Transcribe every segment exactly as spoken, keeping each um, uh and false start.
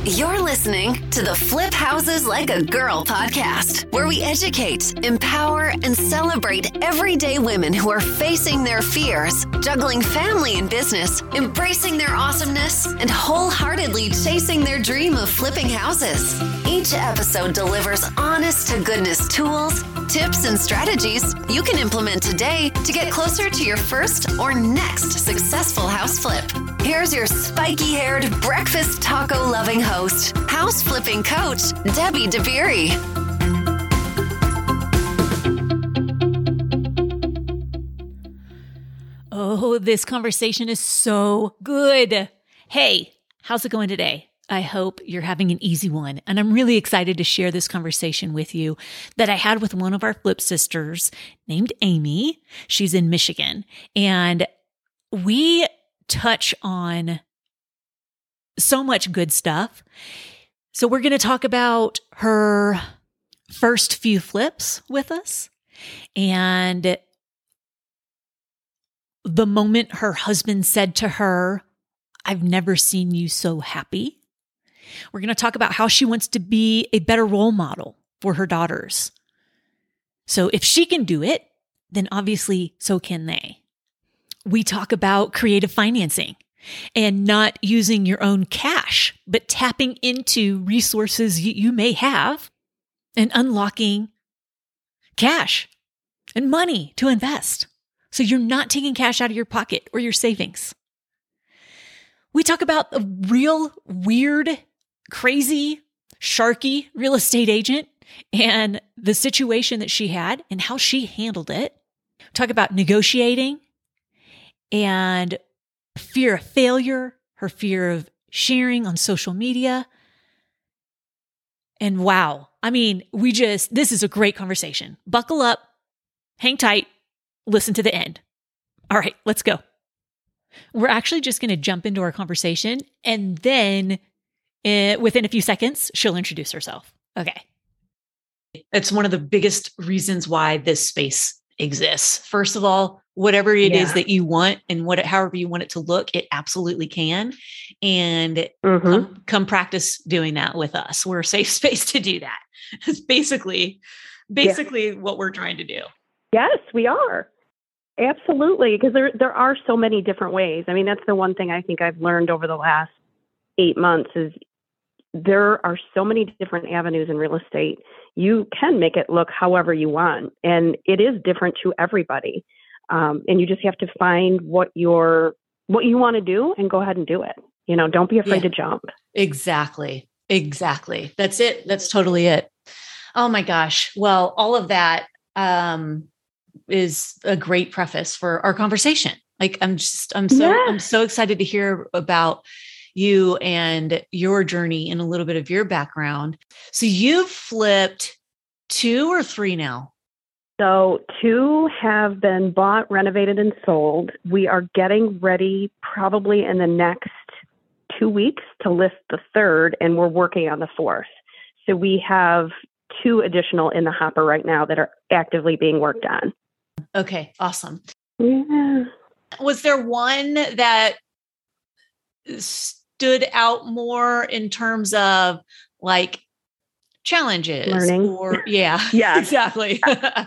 You're listening to the Flip Houses Like a Girl podcast, where we educate, empower, and celebrate everyday women who are facing their fears, juggling family and business, embracing their awesomeness, and wholeheartedly chasing their dream of flipping houses. Each episode delivers honest to goodness tools, tips, and strategies you can implement today to get closer to your first or next successful house flip. Here's your spiky-haired, breakfast taco-loving host, house flipping coach, Debbie DeBeery. Oh, this conversation is so good. Hey, how's it going today? I hope you're having an easy one. And I'm really excited to share this conversation with you that I had with one of our flip sisters named Amy. She's in Michigan. And we touch on so much good stuff. So we're going to talk about her first few flips with us and the moment her husband said to her, "I've never seen you so happy." We're going to talk about how she wants to be a better role model for her daughters. So if she can do it, then obviously so can they. We talk about creative financing and not using your own cash, but tapping into resources you may have and unlocking cash and money to invest. So you're not taking cash out of your pocket or your savings. We talk about a real weird, crazy, sharky real estate agent and the situation that she had and how she handled it. Talk about negotiating and fear of failure, her fear of sharing on social media. And wow, I mean, we just, this is a great conversation. Buckle up, hang tight, listen to the end. All right, let's go. We're actually just going to jump into our conversation and then uh, within a few seconds, she'll introduce herself. Okay. It's one of the biggest reasons why this space exists. First of all, whatever it yeah. is that you want and what, however you want it to look, it absolutely can. And mm-hmm. come, come practice doing that with us. We're a safe space to do that. It's basically, basically yeah. what we're trying to do. Yes, we are. Absolutely. Because there, there are so many different ways. I mean, that's the one thing I think I've learned over the last eight months is there are so many different avenues in real estate. You can make it look however you want, and it is different to everybody. Um, and you just have to find what your what you want to do and go ahead and do it. You know, don't be afraid yeah. to jump. Exactly. Exactly. That's it. That's totally it. Oh my gosh. Well, all of that um, is a great preface for our conversation. Like, I'm just, I'm so, yeah. I'm so excited to hear about you and your journey and a little bit of your background. So you've flipped two or three now? So two have been bought, renovated, and sold. We are getting ready probably in the next two weeks to list the third, and we're working on the fourth. So we have two additional in the hopper right now that are actively being worked on. Okay, awesome. Yeah. Was there one that stood out more in terms of like challenges learning or yeah, yeah, exactly.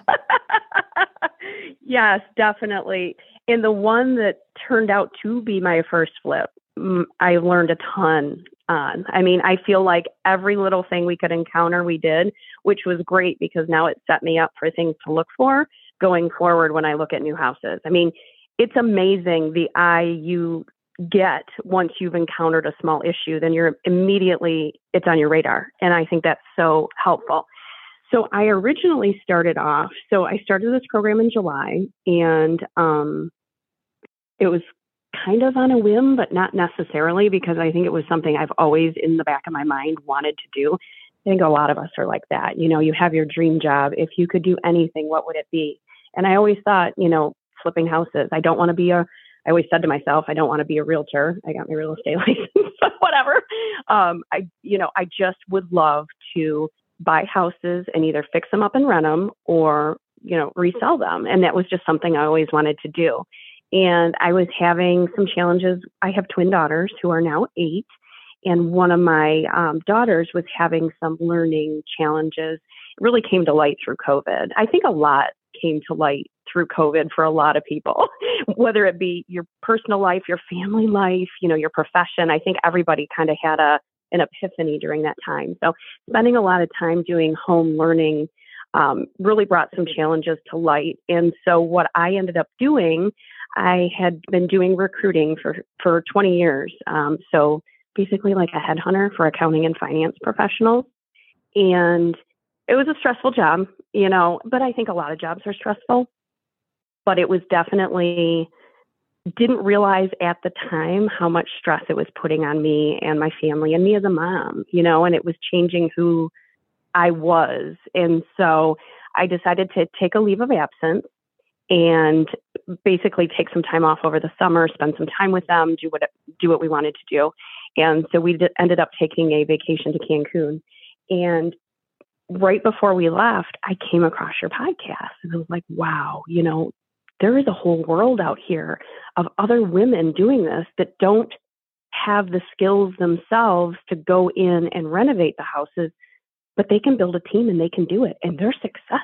Yes, definitely. And the one that turned out to be my first flip, I learned a ton on. I mean, I feel like every little thing we could encounter, we did, which was great because now it set me up for things to look for going forward when I look at new houses. I mean, it's amazing the eye you get once you've encountered a small issue, then you're immediately, it's on your radar. And I think that's so helpful. So I originally started off, so I started this program in July, and um, it was kind of on a whim, but not necessarily, because I think it was something I've always in the back of my mind wanted to do. I think a lot of us are like that. You know, you have your dream job. If you could do anything, what would it be? And I always thought, you know, flipping houses. I don't want to be a I always said to myself, I don't want to be a realtor. I got my real estate license, but whatever. Um, I, you know, I just would love to buy houses and either fix them up and rent them or, you know, resell them. And that was just something I always wanted to do. And I was having some challenges. I have twin daughters who are now eight, And one of my um, daughters was having some learning challenges. It really came to light through COVID. I think a lot came to light through COVID for a lot of people, whether it be your personal life, your family life, you know, your profession. I think everybody kind of had a an epiphany during that time. So spending a lot of time doing home learning um, really brought some challenges to light. And so what I ended up doing, I had been doing recruiting for, for twenty years. Um, so basically like a headhunter for accounting and finance professionals. And it was a stressful job, you know, but I think a lot of jobs are stressful. But it was definitely, didn't realize at the time how much stress it was putting on me and my family and me as a mom, you know, and it was changing who I was. And so I decided to take a leave of absence and basically take some time off over the summer, spend some time with them, do what do what we wanted to do. And so we did, ended up taking a vacation to Cancun. And right before we left, I came across your podcast and I was like, wow, you know, there is a whole world out here of other women doing this that don't have the skills themselves to go in and renovate the houses, but they can build a team and they can do it and they're successful.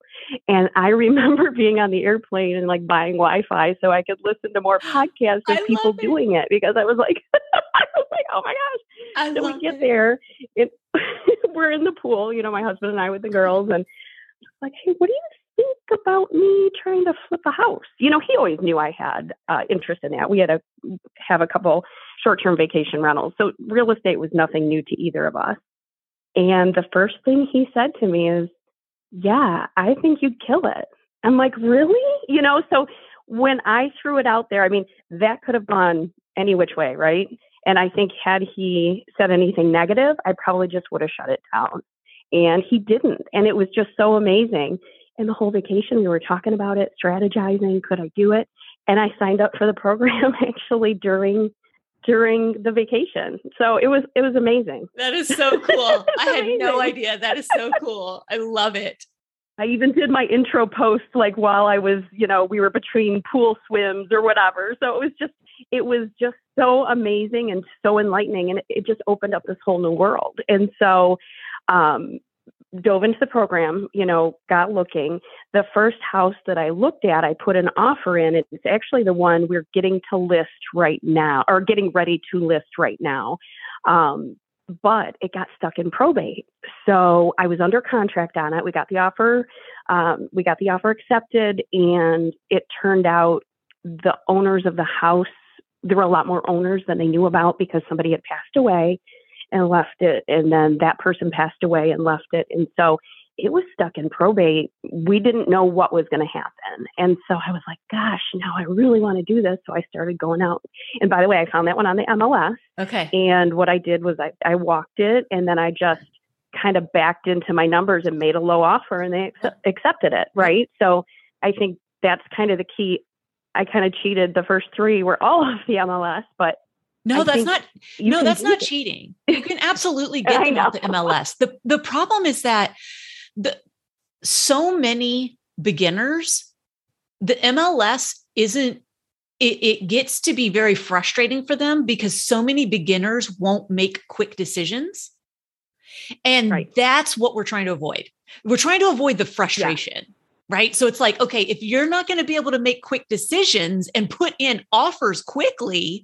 And I remember being on the airplane and like buying Wi-Fi so I could listen to more podcasts of people it. doing it because I was like, I was like, oh my gosh. I so we get it. there, it, we're in the pool, you know, my husband and I with the girls, and like, hey, what do you think about me trying to flip a house? You know, he always knew I had uh, interest in that. We had to have a couple short-term vacation rentals. So real estate was nothing new to either of us. And the first thing he said to me is, yeah, I think you'd kill it. I'm like, really? You know, so when I threw it out there, I mean, that could have gone any which way, right? And I think had he said anything negative, I probably just would have shut it down. And he didn't. And it was just so amazing. And the whole vacation, we were talking about it, strategizing, could I do it? And I signed up for the program actually during during the vacation. So it was it was amazing. That is so cool. I had amazing. no idea. That is so cool. I love it. I even did my intro post like while I was, you know, we were between pool swims or whatever. So it was just it was just so amazing and so enlightening. And it, it just opened up this whole new world. And so um dove into the program, you know, got looking. The first house that I looked at, I put an offer in. It's actually the one we're getting to list right now, or getting ready to list right now. Um, but it got stuck in probate. So I was under contract on it. We got the offer, um, we got the offer accepted, and it turned out the owners of the house, there were a lot more owners than they knew about because somebody had passed away and left it. And then that person passed away and left it. And so it was stuck in probate. We didn't know what was going to happen. And so I was like, gosh, now I really want to do this. So I started going out. And by the way, I found that one on the M L S. Okay. And what I did was I, I walked it and then I just kind of backed into my numbers and made a low offer and they ac- accepted it. Right. So I think that's kind of the key. I kind of cheated. The first three were all off the M L S, but No, I that's not, no, that's not it. cheating. You can absolutely get them off the M L S. The the problem is that the so many beginners, the M L S isn't, it, it gets to be very frustrating for them because so many beginners won't make quick decisions. And right. that's what we're trying to avoid. We're trying to avoid the frustration. Yeah. Right. So it's like, okay, if you're not going to be able to make quick decisions and put in offers quickly,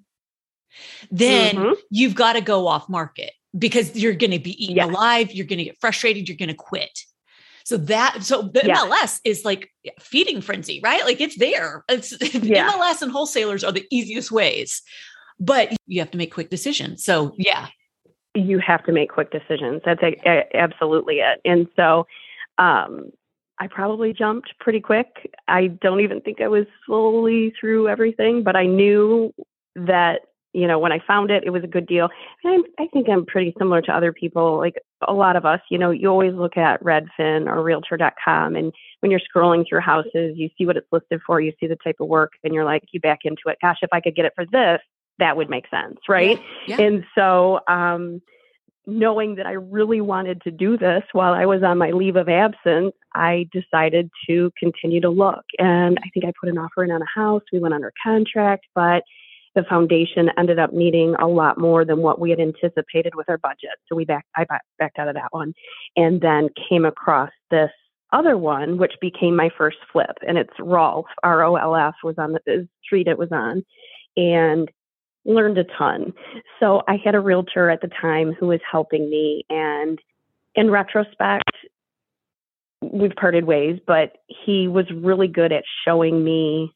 then mm-hmm. you've got to go off market because you're going to be eaten yeah. alive. You're going to get frustrated. You're going to quit. So that, so the yeah. M L S is like feeding frenzy, right? Like it's there. It's yeah. M L S and wholesalers are the easiest ways, but you have to make quick decisions. So yeah. You have to make quick decisions. That's a, a, absolutely it. And so, um, I probably jumped pretty quick. I don't even think I was fully through everything, but I knew that, you know, when I found it, it was a good deal. And I, I think I'm pretty similar to other people. Like a lot of us, you know, you always look at Redfin or Realtor dot com. And when you're scrolling through houses, you see what it's listed for, you see the type of work, and you're like, you back into it. Gosh, if I could get it for this, that would make sense. Right. Yeah. Yeah. And so, um, knowing that I really wanted to do this while I was on my leave of absence, I decided to continue to look. And I think I put an offer in on a house. We went under contract, but the foundation ended up needing a lot more than what we had anticipated with our budget. So we back, I backed out of that one and then came across this other one, which became my first flip. And it's Rolf, R O L F was on the street it was on, and learned a ton. So I had a realtor at the time who was helping me. And in retrospect, we've parted ways, but he was really good at showing me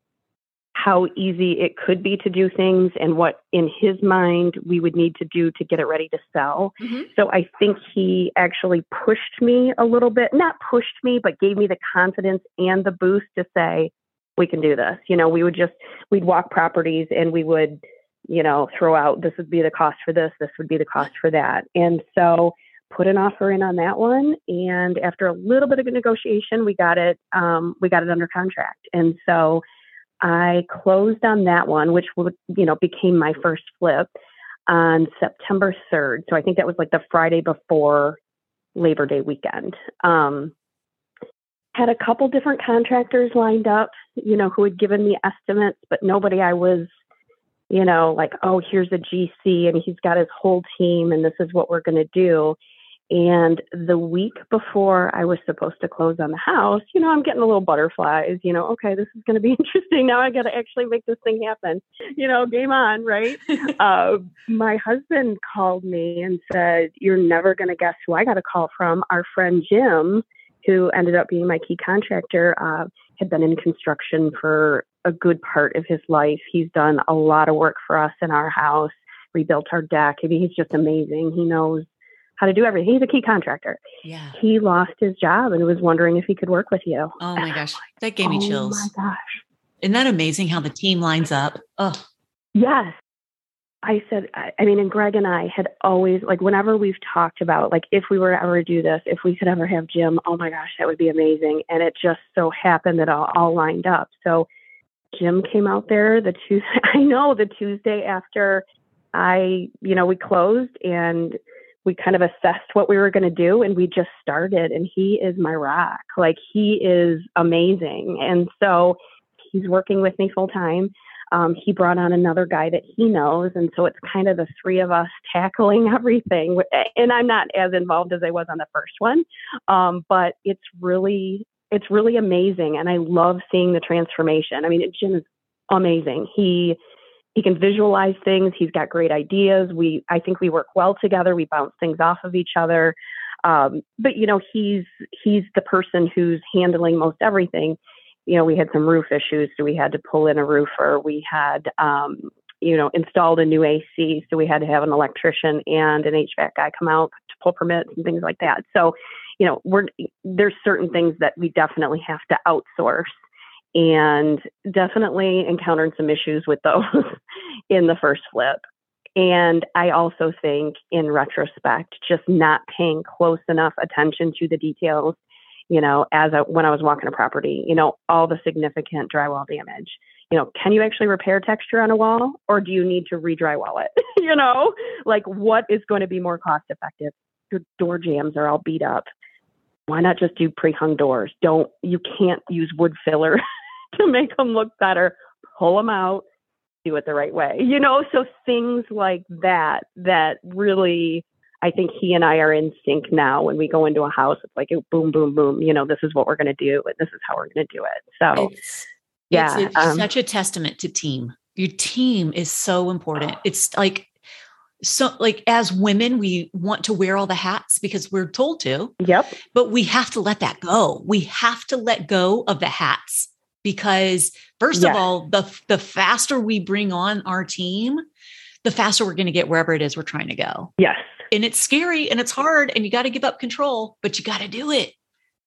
how easy it could be to do things and what in his mind we would need to do to get it ready to sell. Mm-hmm. So I think he actually pushed me a little bit, not pushed me, but gave me the confidence and the boost to say, we can do this. You know, we would just, we'd walk properties and we would, you know, throw out, this would be the cost for this, this would be the cost for that. And so put an offer in on that one. And after a little bit of a negotiation, we got it, um, we got it under contract. And so I closed on that one, which would, you know, became my first flip on September third. So I think that was like the Friday before Labor Day weekend. Um, had a couple different contractors lined up, you know, who had given me estimates, but nobody I was, you know, like, oh, here's a G C and he's got his whole team and this is what we're going to do. And the week before I was supposed to close on the house, you know, I'm getting a little butterflies, you know, okay, this is going to be interesting. Now I got to actually make this thing happen, you know, game on, right? uh, my husband called me and said, you're never going to guess who I got a call from. Our friend Jim, who ended up being my key contractor, uh, had been in construction for a good part of his life. He's done a lot of work for us in our house, rebuilt our deck. I mean, he's just amazing. He knows how to do everything. He's a key contractor. Yeah. He lost his job and was wondering if he could work with you. Oh my gosh. That gave me oh chills. Oh my gosh. Isn't that amazing how the team lines up? Oh, yes. I said, I, I mean, and Greg and I had always, like, whenever we've talked about, like, if we were to ever do this, if we could ever have Jim, oh my gosh, that would be amazing. And it just so happened that all, all lined up. So Jim came out there the Tuesday, I know the Tuesday after I, you know, we closed and we kind of assessed what we were going to do and we just started, and he is my rock. Like, he is amazing. And so he's working with me full time. Um, he brought on another guy that he knows. And so it's kind of the three of us tackling everything. And I'm not as involved as I was on the first one. Um, but it's really, it's really amazing. And I love seeing the transformation. I mean, Jim is amazing. He, he can visualize things. He's got great ideas. We, I think we work well together. We bounce things off of each other. Um, but you know, he's, he's the person who's handling most everything. You know, we had some roof issues, so we had to pull in a roofer. We had, um, you know, installed a new A C, so we had to have an electrician and an H V A C guy come out to pull permits and things like that. So, you know, we're there's certain things that we definitely have to outsource, and definitely encountered some issues with those in the first flip. And I also think, in retrospect, just not paying close enough attention to the details. You know, as I, when I was walking a property, you know, all the significant drywall damage, you know, can you actually repair texture on a wall, or do you need to re-drywall it? You know, like, what is going to be more cost effective? Your door jambs are all beat up. Why not just do pre-hung doors? Don't, you can't use wood filler to make them look better. Pull them out, do it the right way. You know, so things like that, that really, I think he and I are in sync now. When we go into a house, it's like, boom, boom, boom. You know, this is what we're going to do, and this is how we're going to do it. So, it's, yeah, it's a, um, such a testament to team. Your team is so important. It's like, so like, as women, we want to wear all the hats because we're told to. Yep. But we have to let that go. We have to let go of the hats, because first yes. of all, the the faster we bring on our team, the faster we're going to get wherever it is we're trying to go. Yes. And it's scary and it's hard and you got to give up control, but you got to do it.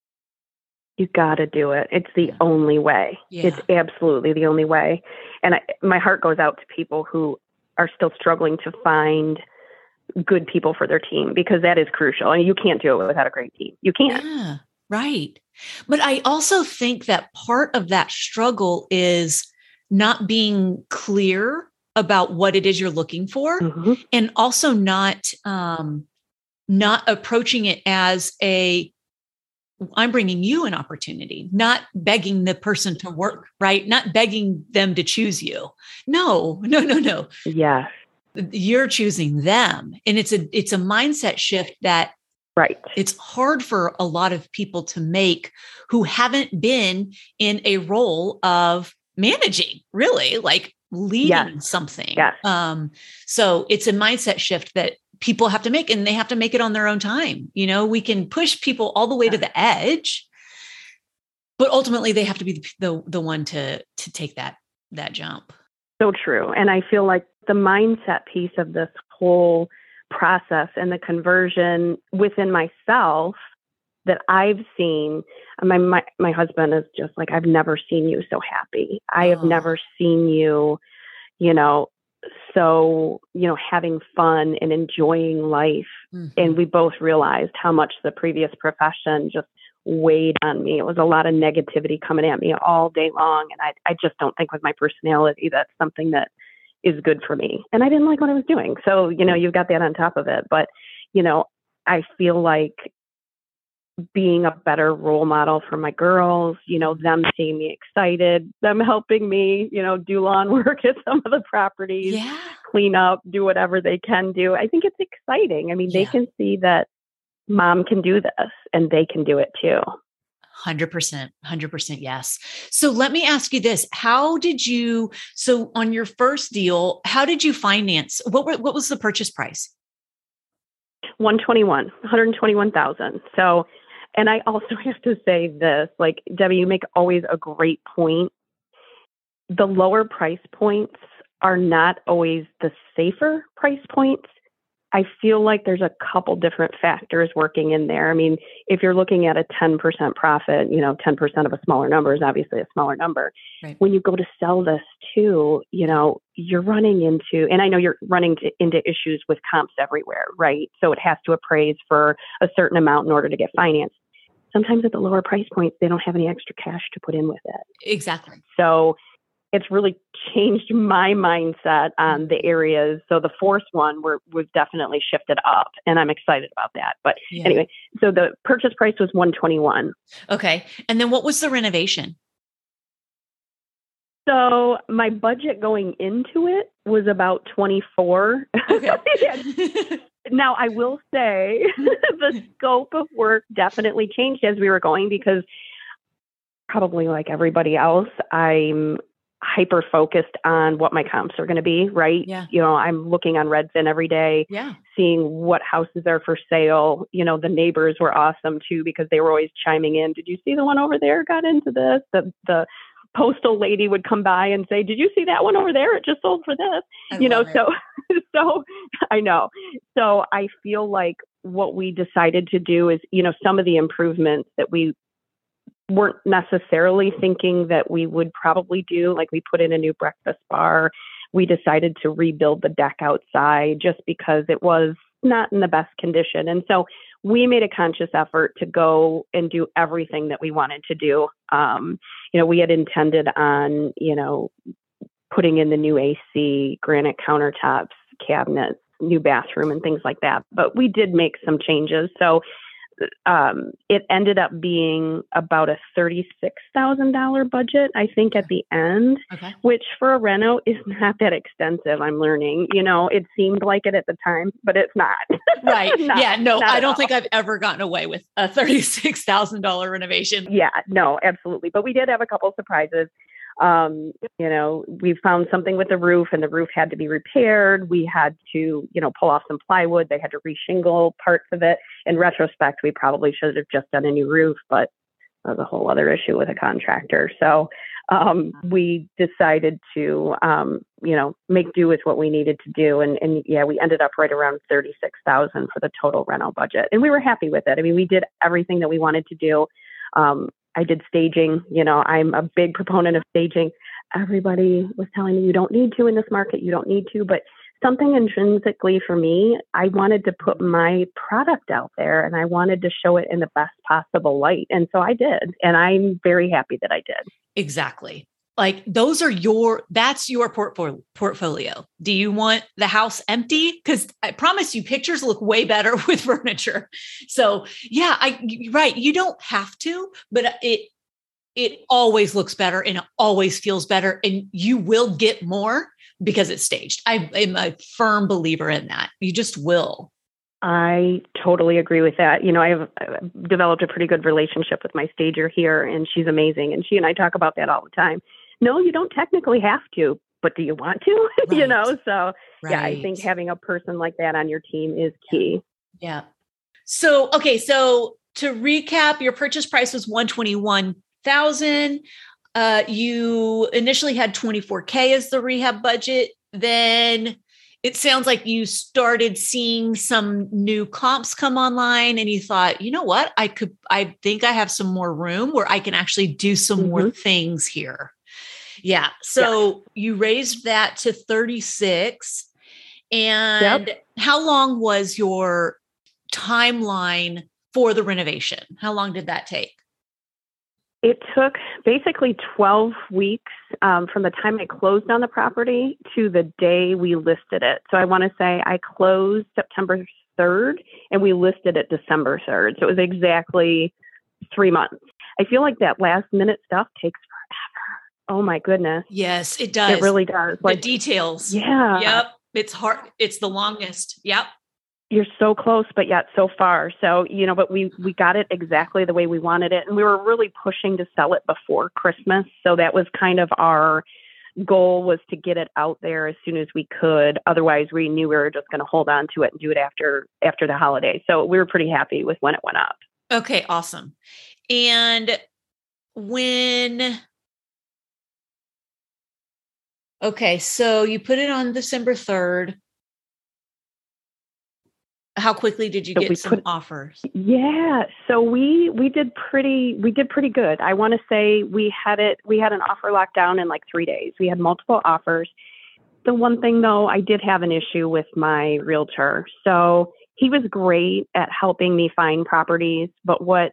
You got to do it. It's the only way. Yeah. It's absolutely the only way. And I, my heart goes out to people who are still struggling to find good people for their team, because that is crucial. And you can't do it without a great team. You can't. Yeah, right. But I also think that part of that struggle is not being clear about what it is you're looking for, mm-hmm. and also not, um, not approaching it as a, I'm bringing you an opportunity, not begging the person to work, right? Not begging them to choose you. No, no, no, no. Yeah. You're choosing them. And it's a, it's a mindset shift that right. It's hard for a lot of people to make who haven't been in a role of managing, really, like leading yes. something. Yes. Um, so it's a mindset shift that people have to make, and they have to make it on their own time. You know, we can push people all the way to the edge, but ultimately they have to be the, the, the one to, to take that, that jump. So true. And I feel like the mindset piece of this whole process and the conversion within myself that I've seen, my, my, my husband is just like, I've never seen you so happy. I have oh. never seen you, you know, so, you know, having fun and enjoying life. Mm-hmm. And we both realized how much the previous profession just weighed on me. It was a lot of negativity coming at me all day long. And I, I just don't think with my personality, that's something that is good for me. And I didn't like what I was doing. So, you know, you've got that on top of it. But, you know, I feel like being a better role model for my girls, you know, them seeing me excited, them helping me, you know, do lawn work at some of the properties, yeah. clean up, do whatever they can do. I think it's exciting. I mean, yeah. they can see that mom can do this and they can do it too. one hundred percent, one hundred percent. Yes. So let me ask you this. How did you, so on your first deal, how did you finance? What were, what was the purchase price? one twenty-one, one hundred twenty-one thousand. So, and I also have to say this, like, Debbie, you make always a great point. The lower price points are not always the safer price points. I feel like there's a couple different factors working in there. I mean, if you're looking at a ten percent profit, you know, ten percent of a smaller number is obviously a smaller number. Right. When you go to sell this too, you know, you're running into, and I know you're running to, into issues with comps everywhere, right? So it has to appraise for a certain amount in order to get financed. Sometimes at the lower price points, they don't have any extra cash to put in with it. Exactly. So it's really changed my mindset on the areas. So the fourth one were, was definitely shifted up, and I'm excited about that. But yeah. anyway, so the purchase price was one twenty-one. Okay. And then what was the renovation? So my budget going into it was about twenty-four. Okay. Now I will say the scope of work definitely changed as we were going, because probably like everybody else, I'm hyper focused on what my comps are going to be, right? Yeah. You know, I'm looking on Redfin every day, yeah. seeing what houses are for sale. You know, the neighbors were awesome too, because they were always chiming in. Did you see the one over there got into this? The, the postal lady would come by and say, did you see that one over there? It just sold for this, I you know, it. so, so I know. So I feel like what we decided to do is, you know, some of the improvements that we weren't necessarily thinking that we would probably do. Like, we put in a new breakfast bar. We decided to rebuild the deck outside just because it was not in the best condition. And so we made a conscious effort to go and do everything that we wanted to do. Um, you know, we had intended on, you know, putting in the new A C, granite countertops, cabinets, new bathroom, and things like that. But we did make some changes. So Um, it ended up being about a thirty-six thousand dollars budget, I think, at the end, okay. which for a reno is not that extensive. I'm learning, you know, it seemed like it at the time, but it's not. Right. not, yeah. No, I don't all. think I've ever gotten away with a thirty-six thousand dollars renovation. Yeah, no, absolutely. But we did have a couple surprises. Um, you know, we found something with the roof, and the roof had to be repaired. We had to, you know, pull off some plywood. They had to reshingle parts of it. In retrospect, we probably should have just done a new roof, but that was a whole other issue with a contractor. So um, we decided to, um, you know, make do with what we needed to do. And, and yeah, we ended up right around thirty-six thousand dollars for the total rental budget. And we were happy with it. I mean, we did everything that we wanted to do. Um, I did staging. You know, I'm a big proponent of staging. Everybody was telling me, you don't need to in this market, you don't need to, but something intrinsically for me, I wanted to put my product out there, and I wanted to show it in the best possible light. And so I did. And I'm very happy that I did. Exactly. Like those are your, that's your portfolio portfolio. Do you want the house empty? Cause I promise you pictures look way better with furniture. So yeah, I, right. You don't have to, but it, it always looks better and it always feels better and you will get more because it's staged. I am a firm believer in that. You just will. I totally agree with that. You know, I have I've developed a pretty good relationship with my stager here, and she's amazing. And she and I talk about that all the time. No, you don't technically have to, but do you want to? Right. You know, so Right. yeah, I think having a person like that on your team is key. Yeah. So, okay. So to recap, your purchase price was one hundred twenty-one thousand dollars. Uh, you initially had twenty-four K as the rehab budget. Then it sounds like you started seeing some new comps come online and you thought, you know what, I could, I think I have some more room where I can actually do some mm-hmm. more things here. Yeah. So yeah. you raised that to thirty-six. And yep. how long was your timeline for the renovation? How long did that take? It took basically twelve weeks um, from the time I closed on the property to the day we listed it. So I want to say I closed September third and we listed it December third. So it was exactly three months. I feel like that last minute stuff takes forever. Oh my goodness. Yes, it does. It really does. Like the details. Yeah. Yep. It's hard. It's the longest. Yep. You're so close, but yet so far. So, you know, but we, we got it exactly the way we wanted it. And we were really pushing to sell it before Christmas. So that was kind of our goal, was to get it out there as soon as we could. Otherwise, we knew we were just going to hold on to it and do it after, after the holiday. So we were pretty happy with when it went up. Okay. Awesome. And when, okay, so you put it on December third. How quickly did you so get some put, offers? Yeah. So we, we did pretty, we did pretty good. I want to say we had it, we had an offer locked down in like three days. We had multiple offers. The one thing though, I did have an issue with my realtor. So he was great at helping me find properties, but what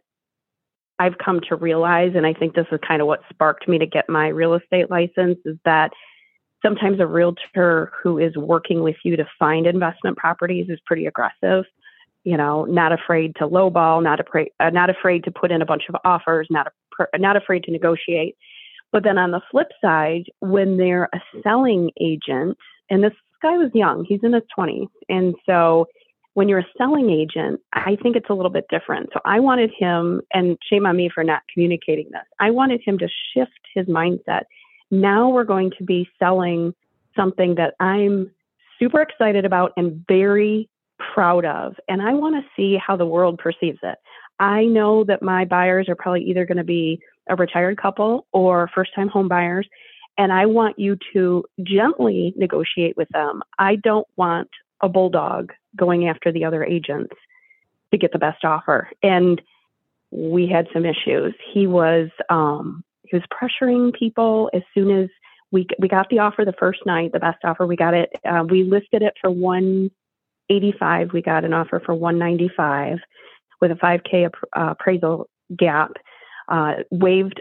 I've come to realize, and I think this is kind of what sparked me to get my real estate license, is that sometimes a realtor who is working with you to find investment properties is pretty aggressive, you know, not afraid to lowball, not, afraid, uh, not afraid to put in a bunch of offers, not, a, not afraid to negotiate. But then on the flip side, when they're a selling agent, and this guy was young, he's in his twenties. And so when you're a selling agent, I think it's a little bit different. So I wanted him, and shame on me for not communicating this, I wanted him to shift his mindset. Now we're going to be selling something that I'm super excited about and very proud of. And I want to see how the world perceives it. I know that my buyers are probably either going to be a retired couple or first-time home buyers. And I want you to gently negotiate with them. I don't want a bulldog going after the other agents to get the best offer. And we had some issues. He was, um, He was pressuring people as soon as we we got the offer the first night, the best offer. We got it. Uh, we listed it for one eighty-five. We got an offer for one ninety-five with a five K uh, appraisal gap, uh, waived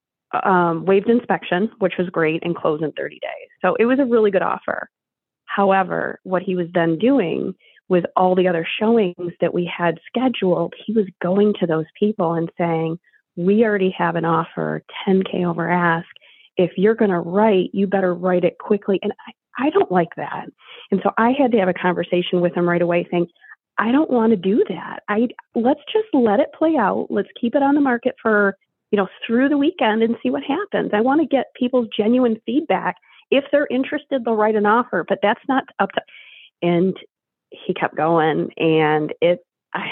um, waived inspection, which was great, and closed in thirty days. So it was a really good offer. However, what he was then doing with all the other showings that we had scheduled, he was going to those people and saying, we already have an offer, ten K over ask. If you're going to write, you better write it quickly. And I, I don't like that. And so I had to have a conversation with him right away saying, I don't want to do that. I let's just let it play out. Let's keep it on the market for, you know, through the weekend and see what happens. I want to get people's genuine feedback. If they're interested, they'll write an offer, but that's not up to, and he kept going, and it, I,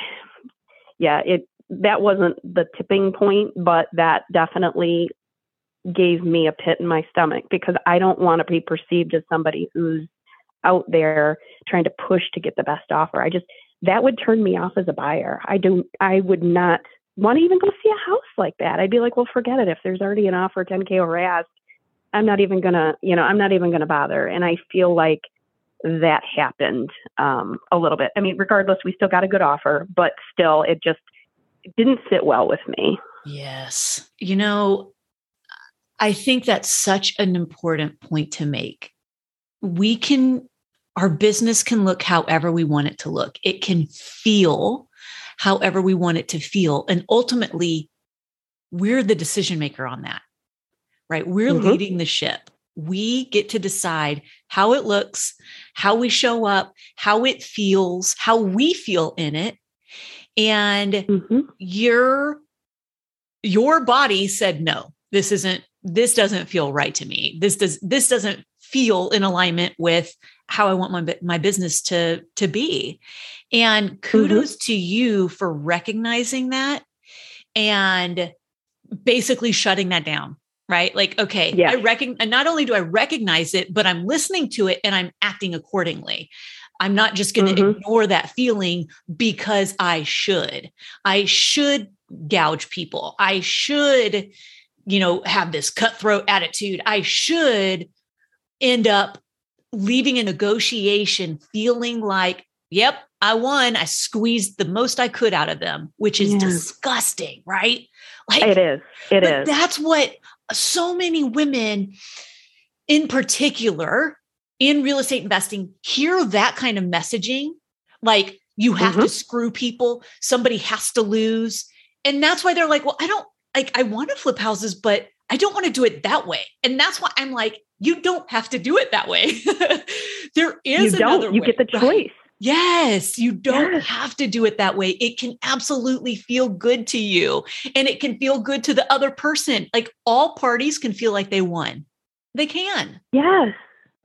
yeah, it, that wasn't the tipping point, but that definitely gave me a pit in my stomach, because I don't want to be perceived as somebody who's out there trying to push to get the best offer. I just, that would turn me off as a buyer. I don't, I would not want to even go see a house like that. I'd be like, well, forget it. If there's already an offer ten K over ask, I'm not even going to, you know, I'm not even going to bother. And I feel like that happened um, a little bit. I mean, regardless, we still got a good offer, but still it just, it didn't sit well with me. Yes. You know, I think that's such an important point to make. We can, our business can look however we want it to look. It can feel however we want it to feel. And ultimately, we're the decision maker on that, right? We're mm-hmm. leading the ship. We get to decide how it looks, how we show up, how it feels, how we feel in it. And mm-hmm. your, your body said, no, this isn't, this doesn't feel right to me. This does, this doesn't feel in alignment with how I want my, my business to, to be. And kudos mm-hmm. to you for recognizing that and basically shutting that down, right? Like, okay, yeah. I recognize, and not only do I recognize it, but I'm listening to it and I'm acting accordingly. I'm not just going to mm-hmm. ignore that feeling because I should. I should gouge people. I should, you know, have this cutthroat attitude. I should end up leaving a negotiation feeling like, yep, I won. I squeezed the most I could out of them, which is yeah. disgusting, right? Like, it is. It is. That's what so many women in particular in real estate investing hear, that kind of messaging. Like, you have mm-hmm. to screw people. Somebody has to lose. And that's why they're like, well, I don't like, I want to flip houses, but I don't want to do it that way. And that's why I'm like, you don't have to do it that way. There is you another don't. You way. get the choice. Right? Yes, you don't yes. have to do it that way. It can absolutely feel good to you, and it can feel good to the other person. Like, all parties can feel like they won. They can. Yes,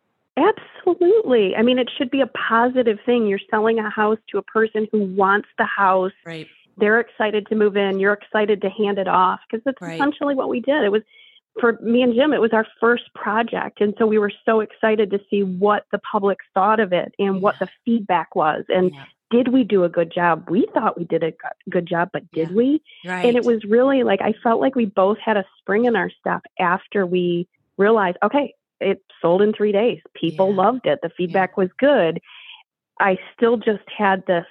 absolutely. I mean, it should be a positive thing. You're selling a house to a person who wants the house. Right. They're excited to move in. You're excited to hand it off, because that's right. essentially what we did. It was, for me and Jim, it was our first project. And so we were so excited to see what the public thought of it and yeah. what the feedback was. And yeah. did we do a good job? We thought we did a good job, but did yeah. we? Right. And it was really like, I felt like we both had a spring in our step after we realized, okay, it sold in three days. People yeah. loved it. The feedback yeah. was good. I still just had this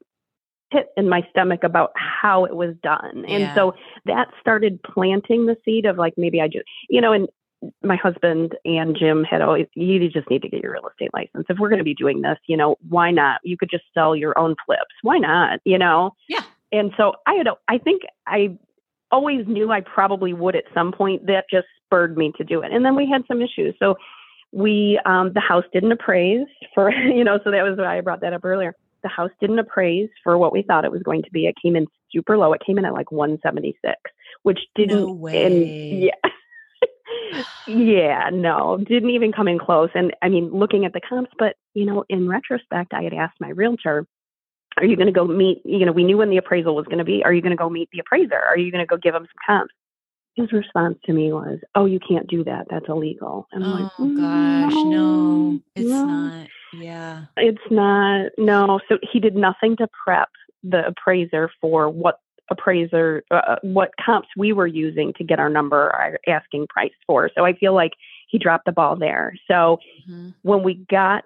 pit in my stomach about how it was done. And yeah. so that started planting the seed of like, maybe I just, you know, and my husband and Jim had always, you just need to get your real estate license. If we're going to be doing this, you know, why not? You could just sell your own flips. Why not? You know? Yeah. And so I had, I think I always knew I probably would at some point. That just spurred me to do it. And then we had some issues. So we, um, the house didn't appraise for, you know, so that was why I brought that up earlier. The house didn't appraise for what we thought it was going to be. It came in super low. It came in at like one seventy-six, which didn't. No way. And yeah, yeah, no, didn't even come in close. And I mean, looking at the comps, but you know, in retrospect, I had asked my realtor, "Are you going to go meet? You know, we knew when the appraisal was going to be. Are you going to go meet the appraiser? Are you going to go give him some comps?" His response to me was, "Oh, you can't do that. That's illegal." And I'm oh like, mm, gosh, no, no, it's no. not. Yeah. It's not. No. So he did nothing to prep the appraiser for what appraiser, uh, what comps we were using to get our number, our asking price for. So I feel like he dropped the ball there. So mm-hmm. when we got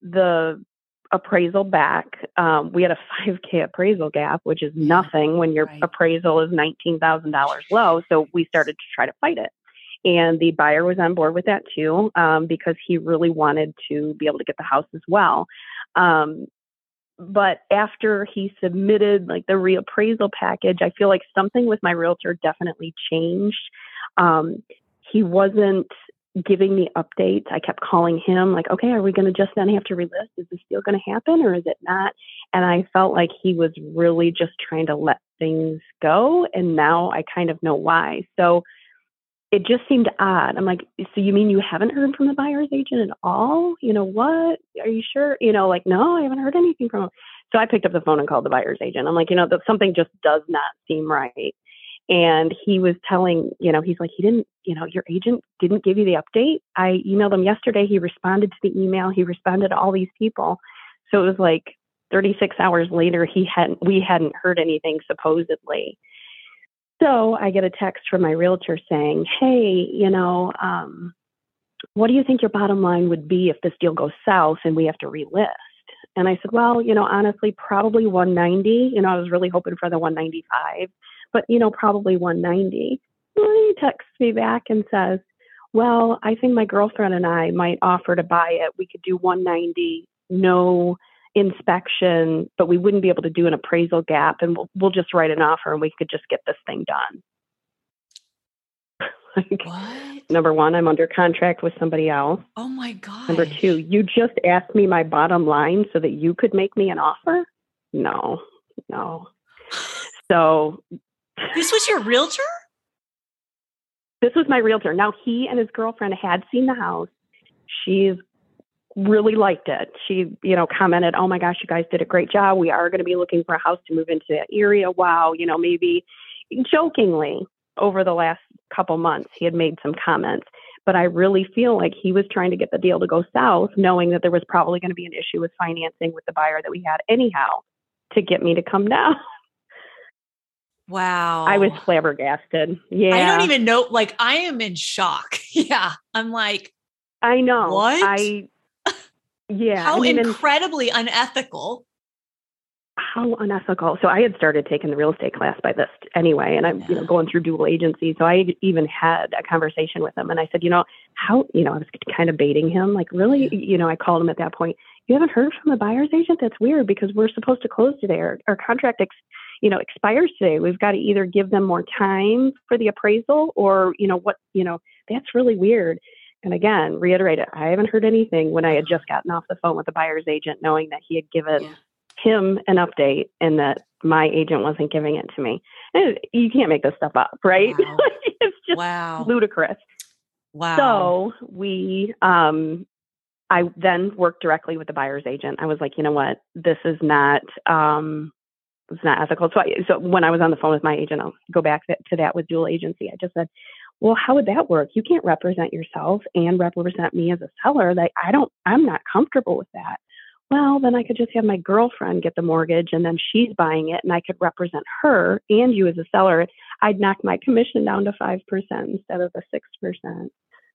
the appraisal back, um, we had a five K appraisal gap, which is nothing when your right. appraisal is nineteen thousand dollars low. So we started to try to fight it. And the buyer was on board with that too, um, because he really wanted to be able to get the house as well. Um, but after he submitted like the reappraisal package, I feel like something with my realtor definitely changed. Um, he wasn't giving me updates. I kept calling him like, okay, are we going to just then have to relist? Is this deal going to happen or is it not? And I felt like he was really just trying to let things go. And now I kind of know why. So it just seemed odd. I'm like, so you mean you haven't heard from the buyer's agent at all? You know, what? Are you sure? You know, like, no, I haven't heard anything from him. So I picked up the phone and called the buyer's agent. I'm like, you know, that something just does not seem right. And he was telling, you know, he's like, he didn't, you know, your agent didn't give you the update. I emailed him yesterday. He responded to the email. He responded to all these people. So it was like thirty-six hours later, he hadn't, we hadn't heard anything supposedly. So I get a text from my realtor saying, hey, you know, um, what do you think your bottom line would be if this deal goes south and we have to relist? And I said, well, you know, honestly, probably one ninety. You know, I was really hoping for the one ninety-five, but, you know, probably one ninety. Well, he texts me back and says, well, I think my girlfriend and I might offer to buy it. We could do one ninety, no inspection, but we wouldn't be able to do an appraisal gap, and we'll, we'll just write an offer and we could just get this thing done. Like, what? Number one, I'm under contract with somebody else. Oh my God. Number two, you just asked me my bottom line so that you could make me an offer? No, no. So this was your realtor? This was my realtor. Now, he and his girlfriend had seen the house. She's really liked it. She, you know, commented, oh my gosh, you guys did a great job. We are going to be looking for a house to move into that area. Wow. You know, maybe jokingly over the last couple months, he had made some comments, but I really feel like he was trying to get the deal to go south, knowing that there was probably going to be an issue with financing with the buyer that we had anyhow to get me to come down. Wow. I was flabbergasted. Yeah. I don't even know. Like, I am in shock. Yeah. I'm like, I know. What? I, yeah. How I mean, incredibly unethical. How unethical. So I had started taking the real estate class by this anyway, and I'm Yeah. you know going through dual agency. So I even had a conversation with him, and I said, you know, how, you know, I was kind of baiting him, like, really, you know, I called him at that point. You haven't heard from the buyer's agent? That's weird because we're supposed to close today. Our, our contract, ex, you know, expires today. We've got to either give them more time for the appraisal, or you know what, you know, that's really weird. And again, reiterate it. I haven't heard anything when I had just gotten off the phone with the buyer's agent, knowing that he had given Yeah. him an update and that my agent wasn't giving it to me. And you can't make this stuff up, right? Wow. It's just Wow. ludicrous. Wow. So we, um, I then worked directly with the buyer's agent. I was like, you know what, this is not, um, it's not ethical. So, I, so when I was on the phone with my agent, I'll go back to that with dual agency. I just said, well, how would that work? You can't represent yourself and represent me as a seller. Like, I don't, I'm not comfortable with that. Well, then I could just have my girlfriend get the mortgage and then she's buying it and I could represent her and you as a seller. I'd knock my commission down to five percent instead of the six percent.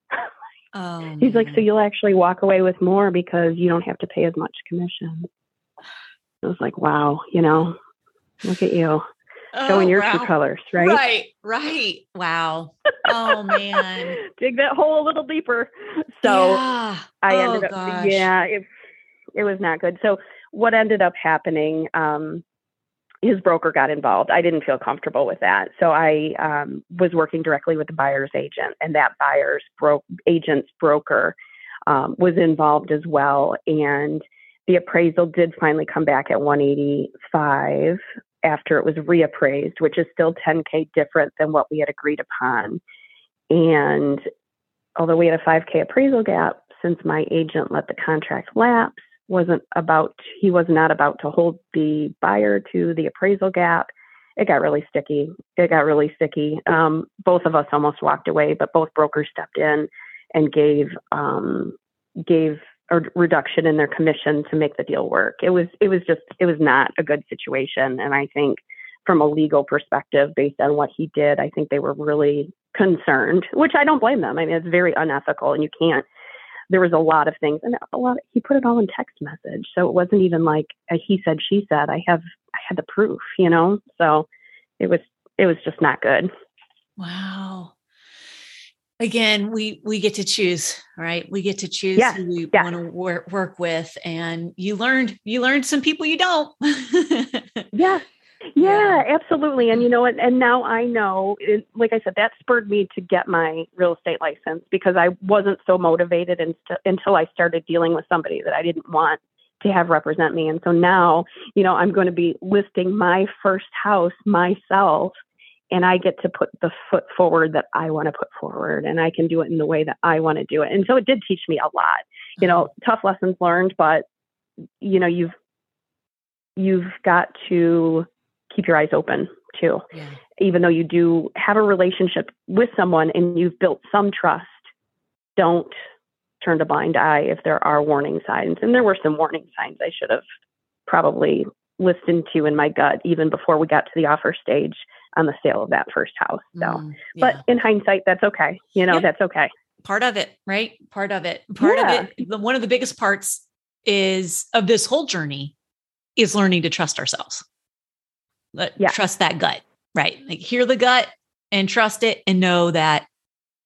Oh, He's like, man. so you'll actually walk away with more because you don't have to pay as much commission. I was like, wow, you know, look at you showing Oh, your wow. true colors, right? Right, right. Wow. Oh, man. Dig that hole a little deeper. So yeah. I oh, ended up, gosh. yeah, it, it was not good. So what ended up happening, um, his broker got involved. I didn't feel comfortable with that. So I um, was working directly with the buyer's agent, and that buyer's bro- agent's broker um, was involved as well. And the appraisal did finally come back at one eighty-five after it was reappraised, which is still ten K different than what we had agreed upon. And although we had a five K appraisal gap, since my agent let the contract lapse, wasn't about, he was not about to hold the buyer to the appraisal gap. It got really sticky. It got really sticky. Um, both of us almost walked away, but both brokers stepped in and gave, um, gave a reduction in their commission to make the deal work. It was, it was just, it was not a good situation. And I think from a legal perspective, based on what he did, I think they were really concerned, which I don't blame them. I mean, it's very unethical and you can't, there was a lot of things, and a lot of, he put it all in text message. So it wasn't even like a he said, she said. I have, I had the proof, you know? So it was, it was just not good. Wow. Again, we, we get to choose, right? We get to choose Yeah, who we yeah. want to work, work with. And you learned, you learned some people you don't. Yeah. Yeah, absolutely. And you know what? And now I know, it, like I said, that spurred me to get my real estate license because I wasn't so motivated and st- until I started dealing with somebody that I didn't want to have represent me. And so now, you know, I'm going to be listing my first house myself, and I get to put the foot forward that I want to put forward, and I can do it in the way that I want to do it. And so it did teach me a lot, you know, tough lessons learned, but you know, you've, you've got to keep your eyes open too. Yeah. Even though you do have a relationship with someone and you've built some trust, don't turn a blind eye if there are warning signs. And there were some warning signs I should have probably listened to in my gut even before we got to the offer stage on the sale of that first house. So, Mm, yeah. but in hindsight, that's okay. You know, Yeah. that's okay. Part of it, right? Part of it. Part Yeah. of it. The, one of the biggest parts is of this whole journey is learning to trust ourselves. Let, Yeah. Trust that gut, right? Like hear the gut and trust it and know that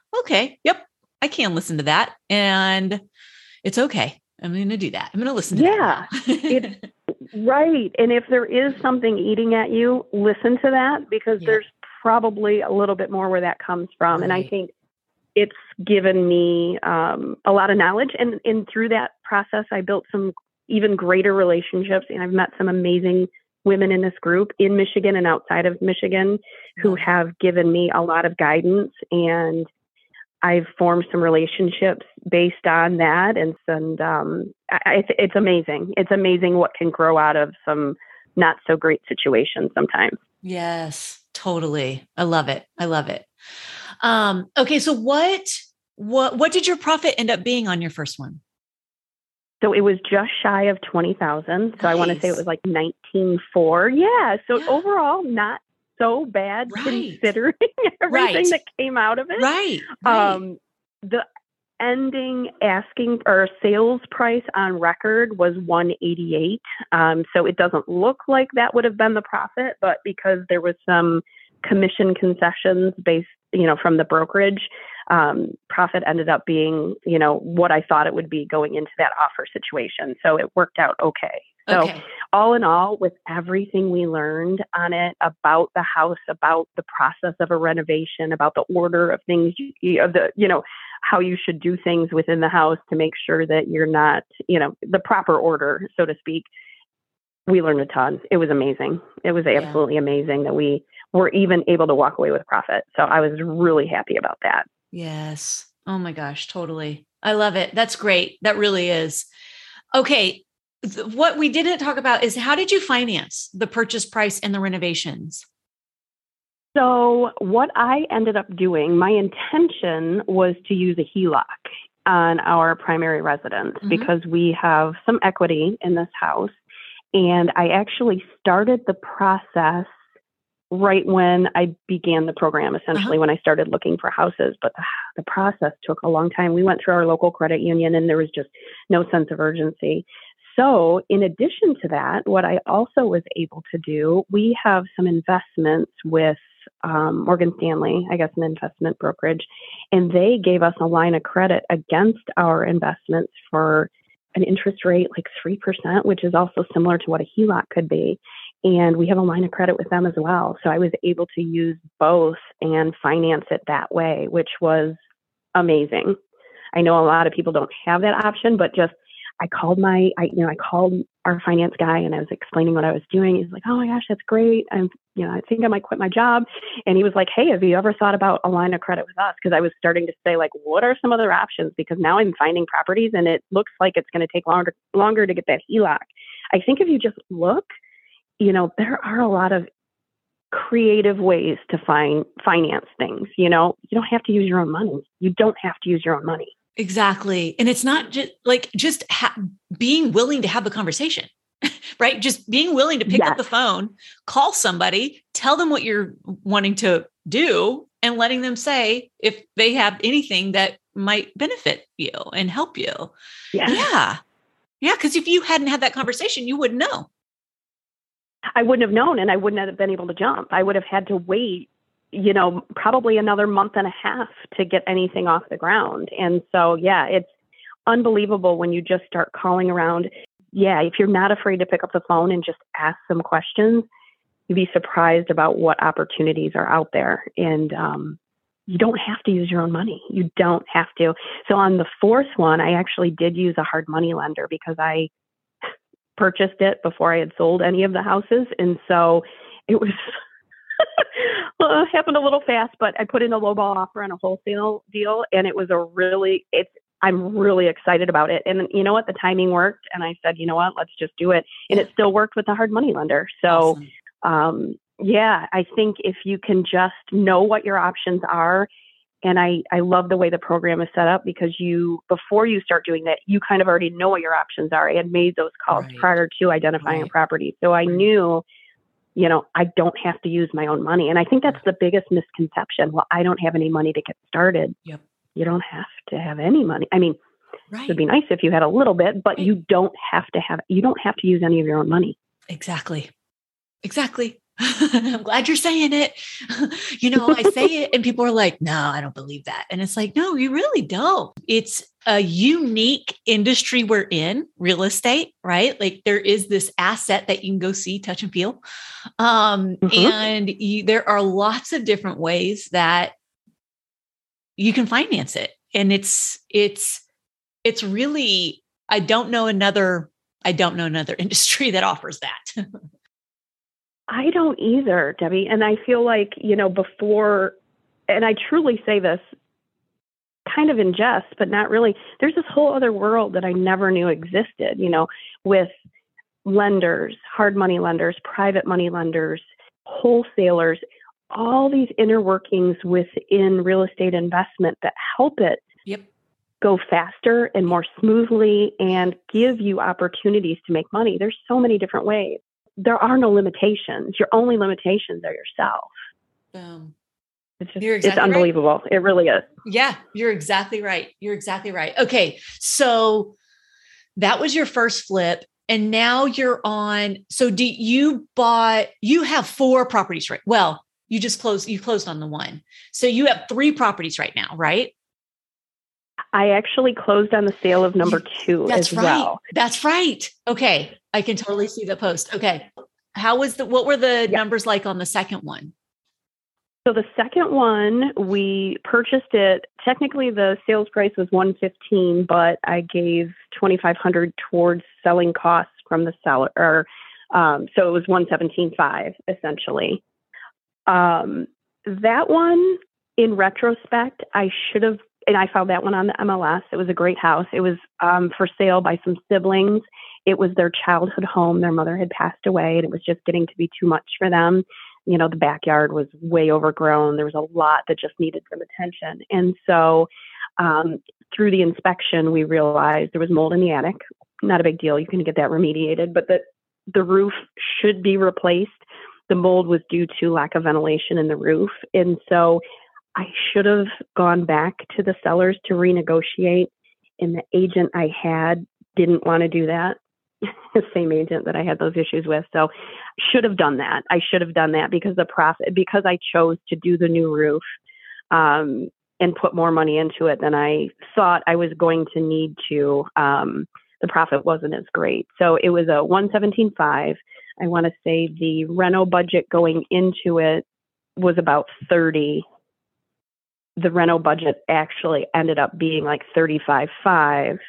okay, yep, I can listen to that. And it's okay. I'm going to do that. I'm going to listen to yeah, that. it's right. And if there is something eating at you, listen to that, because Yeah. there's probably a little bit more where that comes from. And I Right. think it's given me um, a lot of knowledge. And, and through that process, I built some even greater relationships. And I've met some amazing women in this group in Michigan and outside of Michigan who Love it. have given me a lot of guidance, and I've formed some relationships based on that. And, and um, I, it's amazing. It's amazing what can grow out of some not so great situations sometimes. Yes, totally. I love it. I love it. Um, okay. So what, what, what did your profit end up being on your first one? So it was just shy of twenty thousand. So I want to say it Nice. was like nineteen four. Yeah. So Yeah. overall, not so bad Right. considering everything Right. that came out of it. Right. Right. Um, the ending asking or sales price on record was one eighty-eight. Um, so it doesn't look like that would have been the profit, but because there was some commission concessions based, you know, from the brokerage, um, profit ended up being, you know, what I thought it would be going into that offer situation. So it worked out okay. So Okay. all in all, with everything we learned on it about the house, about the process of a renovation, about the order of things, you, of the, you know, how you should do things within the house to make sure that you're not, you know, the proper order, so to speak. We learned a ton. It was amazing. It was Yeah. absolutely amazing that we were even able to walk away with profit. So I was really happy about that. Yes. Oh my gosh. Totally. I love it. That's great. That really is. Okay. Th- What we didn't talk about is how did you finance the purchase price and the renovations? So what I ended up doing, my intention was to use a H E L O C on our primary residence Mhm. because we have some equity in this house. And I actually started the process right when I began the program, essentially Uh-huh. when I started looking for houses. But the, the process took a long time. We went through our local credit union and there was just no sense of urgency. So in addition to that, what I also was able to do, we have some investments with um, Morgan Stanley, I guess an investment brokerage, and they gave us a line of credit against our investments for an interest rate like three percent, which is also similar to what a H E L O C could be. And we have a line of credit with them as well. So I was able to use both and finance it that way, which was amazing. I know a lot of people don't have that option, but just I called my, I, you know, I called our finance guy and I was explaining what I was doing. He's like, oh my gosh, that's great. I'm, you know, I think I might quit my job. And he was like, hey, have you ever thought about a line of credit with us? Because I was starting to say, like, what are some other options? Because now I'm finding properties and it looks like it's going to take longer, longer to get that H E L O C. I think if you just look, you know, there are a lot of creative ways to find finance things. You know, you don't have to use your own money. You don't have to use your own money. Exactly. And it's not just like just ha- being willing to have the conversation, right? Just being willing to pick Yes. up the phone, call somebody, tell them what you're wanting to do, and letting them say if they have anything that might benefit you and help you. Yeah. Yeah. Yeah. Because if you hadn't had that conversation, you wouldn't know. I wouldn't have known and I wouldn't have been able to jump. I would have had to wait, you know, probably another month and a half to get anything off the ground. And so, yeah, it's unbelievable when you just start calling around. Yeah, if you're not afraid to pick up the phone and just ask some questions, you'd be surprised about what opportunities are out there. And um, you don't have to use your own money. You don't have to. So on the fourth one, I actually did use a hard money lender because I purchased it before I had sold any of the houses. And so it was well, it happened a little fast, but I put in a lowball offer on a wholesale deal and it was a really, it's, I'm really excited about it. And you know what? The timing worked. And I said, you know what? Let's just do it. And it still worked with the hard money lender. So, Awesome. um, yeah, I think if you can just know what your options are, and I, I love the way the program is set up because you, before you start doing that, you kind of already know what your options are. I had made those calls Right. prior to identifying Right. a property. So I Right. knew, you know, I don't have to use my own money. And I think that's the biggest misconception. Well, I don't have any money to get started. Yep. You don't have to have any money. I mean, Right. it'd be nice if you had a little bit, but Right. you don't have to have, you don't have to use any of your own money. Exactly. Exactly. I'm glad you're saying it. You know, I say it and people are like, no, I don't believe that. And it's like, no, you really don't. It's a unique industry we're in, real estate, right? Like there is this asset that you can go see, touch and feel. Um, mm-hmm. And you, there are lots of different ways that you can finance it. And it's, it's, it's really, I don't know another, I don't know another industry that offers that. I don't either, Debbie. And I feel like, you know, before, and I truly say this kind of in jest, but not really, there's this whole other world that I never knew existed, you know, with lenders, hard money lenders, private money lenders, wholesalers, all these inner workings within real estate investment that help it yep. go faster and more smoothly and give you opportunities to make money. There's so many different ways. There are no limitations. Your only limitations are yourself. Um, it's just, you're exactly it's unbelievable. Right. It really is. Yeah, you're exactly right. You're exactly right. Okay. So that was your first flip. And now you're on. So do you bought, you have four properties, right? Well, you just closed, you closed on the one. So you have three properties right now, right? I actually closed on the sale of number two That's as right. well. That's right. Okay. I can totally see the post. Okay. How was the, what were the yep. numbers like on the second one? So the second one, we purchased it. Technically the sales price was one fifteen, but I gave twenty-five hundred towards selling costs from the seller. Or, um, so it was one seventeen five essentially. Um, that one, in retrospect, I should have, and I found that one on the M L S. It was a great house. It was um, for sale by some siblings. It was their childhood home. Their mother had passed away, and it was just getting to be too much for them. You know, the backyard was way overgrown. There was a lot that just needed some attention. And so um, through the inspection, we realized there was mold in the attic. Not a big deal. You can get that remediated, but the, the roof should be replaced. The mold was due to lack of ventilation in the roof. And so I should have gone back to the sellers to renegotiate, and the agent I had didn't want to do that. The same agent that I had those issues with. So should have done that. I should have done that because the profit, because I chose to do the new roof um, and put more money into it than I thought I was going to need to. Um, the profit wasn't as great. So it was a one seventeen five. I want to say the reno budget going into it was about thirty. The reno budget actually ended up being like thirty-five five.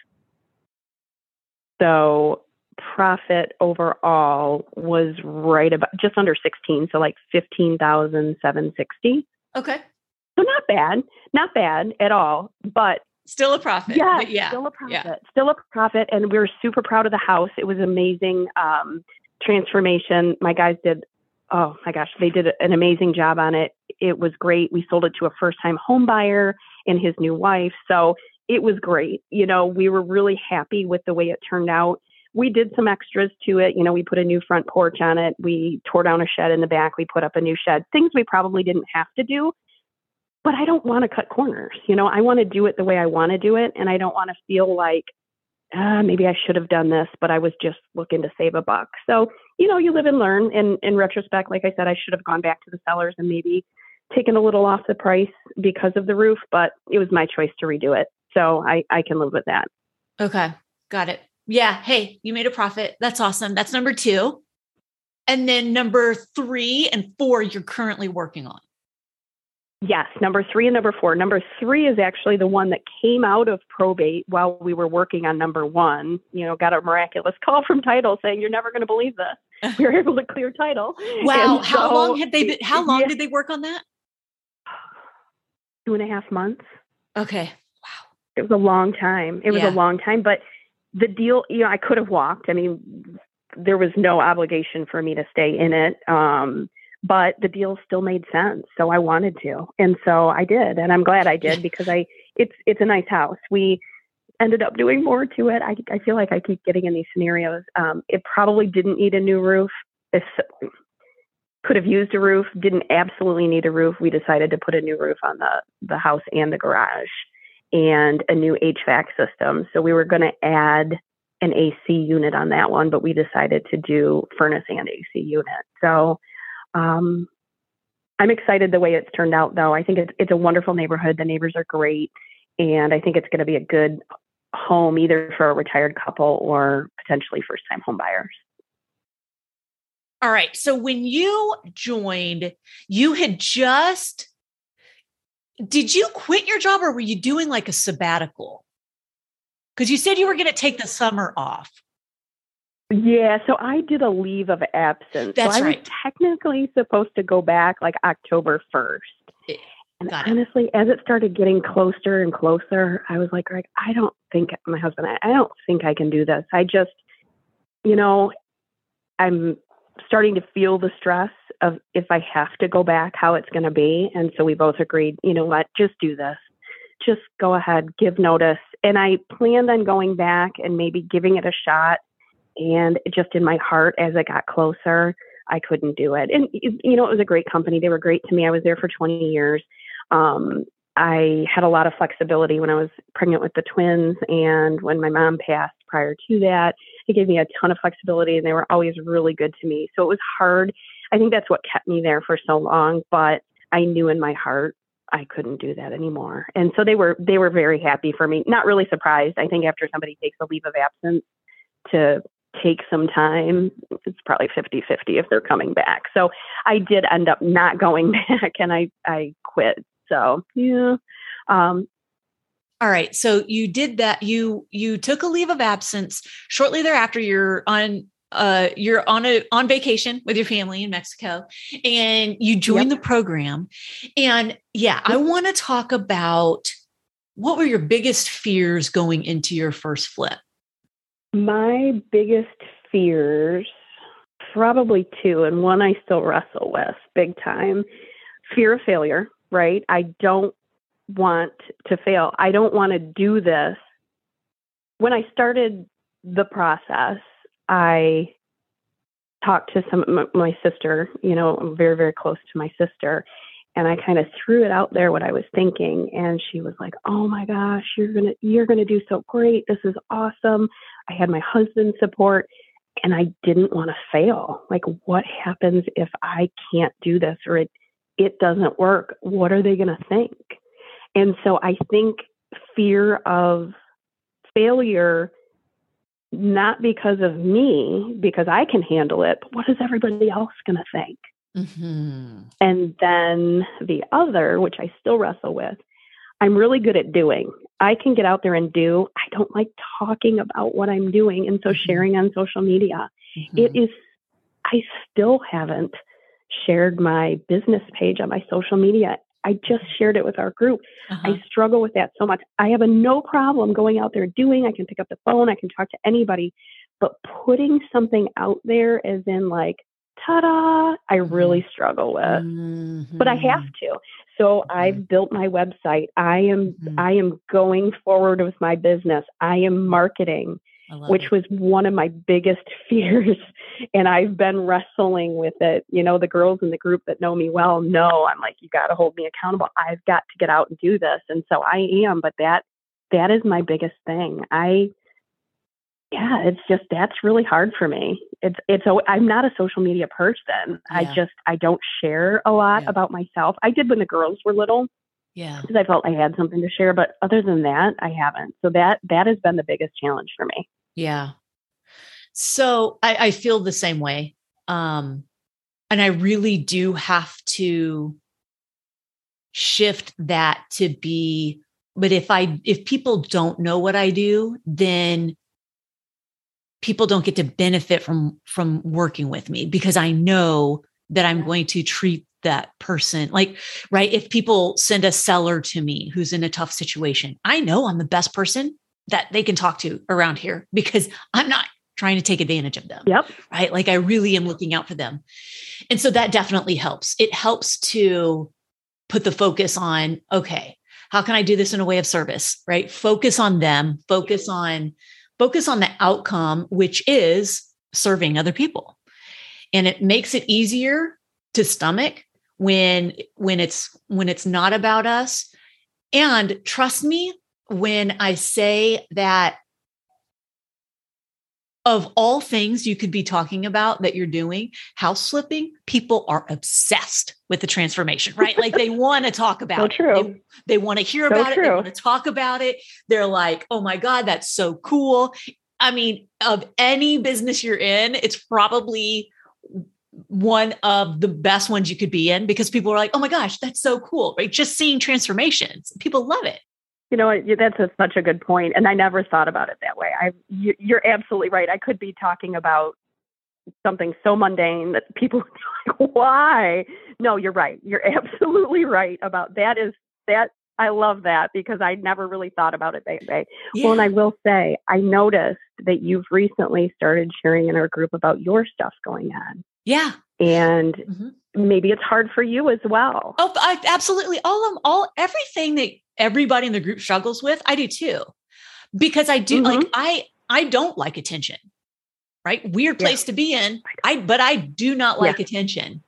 So profit overall was right about just under sixteen. So like fifteen thousand seven hundred sixty. Okay. So not bad, not bad at all, but still a profit. Yeah, but yeah. still a profit, yeah. still a profit. And we were super proud of the house. It was amazing um, transformation. My guys did, oh my gosh, they did an amazing job on it. It was great. We sold it to a first-time home buyer and his new wife. So it was great. You know, we were really happy with the way it turned out. We did some extras to it. You know, we put a new front porch on it. We tore down a shed in the back. We put up a new shed, things we probably didn't have to do. But I don't want to cut corners. You know, I want to do it the way I want to do it. And I don't want to feel like, ah, maybe I should have done this, but I was just looking to save a buck. So, you know, you live and learn. And in retrospect, like I said, I should have gone back to the sellers and maybe taken a little off the price because of the roof, but it was my choice to redo it. So I, I can live with that. Okay. Got it. Yeah. Hey, you made a profit. That's awesome. That's number two. And then number three and four, you're currently working on. Yes. Number three and number four. Number three is actually the one that came out of probate while we were working on number one. You know, got a miraculous call from title saying, you're never going to believe this. We were able to clear title. Wow. And how so, long had they been, how long yeah, did they work on that? Two and a half months. Okay. Wow. It was a long time. It was Yeah. a long time, but the deal, you know, I could have walked. I mean, there was no obligation for me to stay in it. Um, but the deal still made sense. So I wanted to. And so I did. And I'm glad I did because I, it's, it's a nice house. We ended up doing more to it. I, I feel like I keep getting in these scenarios. Um, it probably didn't need a new roof. It could have used a roof, didn't absolutely need a roof. We decided to put a new roof on the, the house and the garage and a new H V A C system. So we were going to add an A C unit on that one, but we decided to do furnace and A C unit. So Um, I'm excited the way it's turned out, though. I think it's it's a wonderful neighborhood. The neighbors are great, and I think it's going to be a good home either for a retired couple or potentially first-time home buyers. All right. So when you joined, you had just, did you quit your job or were you doing like a sabbatical? Because you said you were going to take the summer off. Yeah, so I did a leave of absence. That's so I right. was technically supposed to go back like October first. And Got it. honestly, as it started getting closer and closer, I was like, Greg, I don't think, my husband, I, I don't think I can do this. I just, you know, I'm starting to feel the stress of if I have to go back, how it's going to be. And so we both agreed, you know what, just do this. Just go ahead, give notice. And I planned on going back and maybe giving it a shot. And just in my heart, as I got closer, I couldn't do it. And, you know, it was a great company. They were great to me. I was there for twenty years. Um, I had a lot of flexibility when I was pregnant with the twins. And when my mom passed prior to that, it gave me a ton of flexibility and they were always really good to me. So it was hard. I think that's what kept me there for so long. But I knew in my heart I couldn't do that anymore. And so they were, they were very happy for me. Not really surprised. I think after somebody takes a leave of absence to take some time, it's probably fifty-fifty if they're coming back. So I did end up not going back and I, I quit. So, yeah. Um, All right. So you did that. You, you took a leave of absence. Shortly thereafter, you're on, uh, you're on a, on vacation with your family in Mexico and you joined yep. the program. And yeah, I want to talk about what were your biggest fears going into your first flip? My biggest fears, probably two, and one I still wrestle with big time. Fear of failure, right? I don't want to fail. I don't want to do this. When I started the process, I talked to some my, my sister, you know, I'm very, very close to my sister. And I kind of threw it out there what I was thinking. And she was like, oh my gosh, you're going to, you're going to do so great. This is awesome. I had my husband's support and I didn't want to fail. Like, what happens if I can't do this or it, it doesn't work? What are they going to think? And so I think fear of failure, not because of me, because I can handle it, but what is everybody else going to think? Mm-hmm. And then the other, which I still wrestle with, I'm really good at doing. I can get out there and do. I don't like talking about what I'm doing. And so mm-hmm. sharing on social media, mm-hmm. it is, I still haven't shared my business page on my social media. I just shared it with our group. Uh-huh. I struggle with that so much. I have a no problem going out there doing. I can pick up the phone. I can talk to anybody, but putting something out there as in like, ta-da, I really struggle with, mm-hmm. but I have to. So mm-hmm. I've built my website. I am, mm-hmm. I am going forward with my business. I am marketing, which it. was one of my biggest fears. And I've been wrestling with it. You know, the girls in the group that know me well know I'm like, you got to hold me accountable. I've got to get out and do this. And so I am, but that, that is my biggest thing. I, Yeah, it's just, that's really hard for me. It's, it's, a, I'm not a social media person. Yeah. I just, I don't share a lot yeah. about myself. I did when the girls were little. Yeah. Because I felt I had something to share, but other than that, I haven't. So that, that has been the biggest challenge for me. Yeah. So I, I feel the same way. Um, and I really do have to shift that to be, but if I, if people don't know what I do, then people don't get to benefit from, from working with me because I know that I'm going to treat that person like, right. If people send a seller to me who's in a tough situation, I know I'm the best person that they can talk to around here because I'm not trying to take advantage of them. Yep. Right. Like I really am looking out for them. And so that definitely helps. It helps to put the focus on, okay, how can I do this in a way of service, right? Focus on them, focus on Focus on the outcome, which is serving other people. And it makes it easier to stomach when, when it's, when it's not about us. And trust me, when I say that of all things you could be talking about that you're doing, house flipping, people are obsessed with the transformation, right? Like they want to talk about so true. it. They, they want to hear so about true. it. They want to talk about it. They're like, oh my God, that's so cool. I mean, of any business you're in, it's probably one of the best ones you could be in because people are like, oh my gosh, that's so cool, right? Just seeing transformations. People love it. You know, that's a, such a good point. And I never thought about it that way. I, you, you're absolutely right. I could be talking about something so mundane that people are like, why? No, you're right. You're absolutely right about that. Is that I love that because I never really thought about it that way. Yeah. Well, and I will say, I noticed that you've recently started sharing in our group about your stuff going on. Yeah. And mm-hmm. maybe it's hard for you as well. Oh, I, absolutely. All of all, everything that everybody in the group struggles with, I do too, because I do mm-hmm. like, I, I don't like attention, right? Weird place yeah. to be in. I, but I do not like yeah. attention.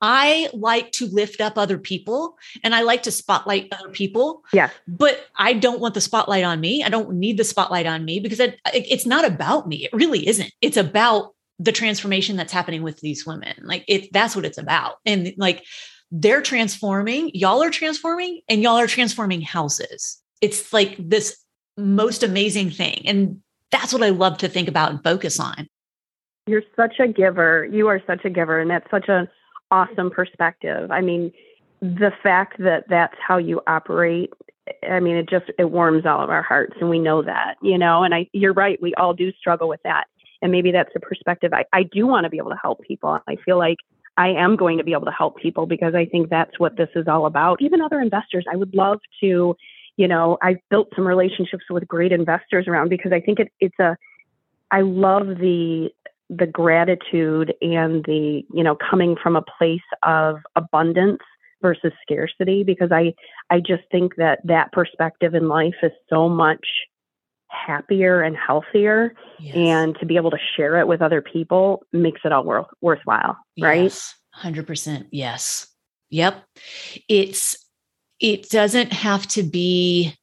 I like to lift up other people and I like to spotlight other people. Yeah. But I don't want the spotlight on me. I don't need the spotlight on me because it, it, it's not about me. It really isn't. It's about the transformation that's happening with these women. Like it, that's what it's about. And like, they're transforming, y'all are transforming, and y'all are transforming houses. It's like this most amazing thing. And that's what I love to think about and focus on. You're such a giver. You are such a giver. And that's such an awesome perspective. I mean, the fact that that's how you operate, I mean, it just, it warms all of our hearts. And we know that, you know, and I, you're right. We all do struggle with that. And maybe that's a perspective. I, I do want to be able to help people. I feel like I am going to be able to help people because I think that's what this is all about. Even other investors, I would love to, you know, I've built some relationships with great investors around because I think it, it's a, I love the, the gratitude and the, you know, coming from a place of abundance versus scarcity, because I, I just think that that perspective in life is so much happier and healthier. Yes. And to be able to share it with other people makes it all worth, worthwhile. Right. Yes, one hundred percent. Yes. Yep. It's, it doesn't have to be,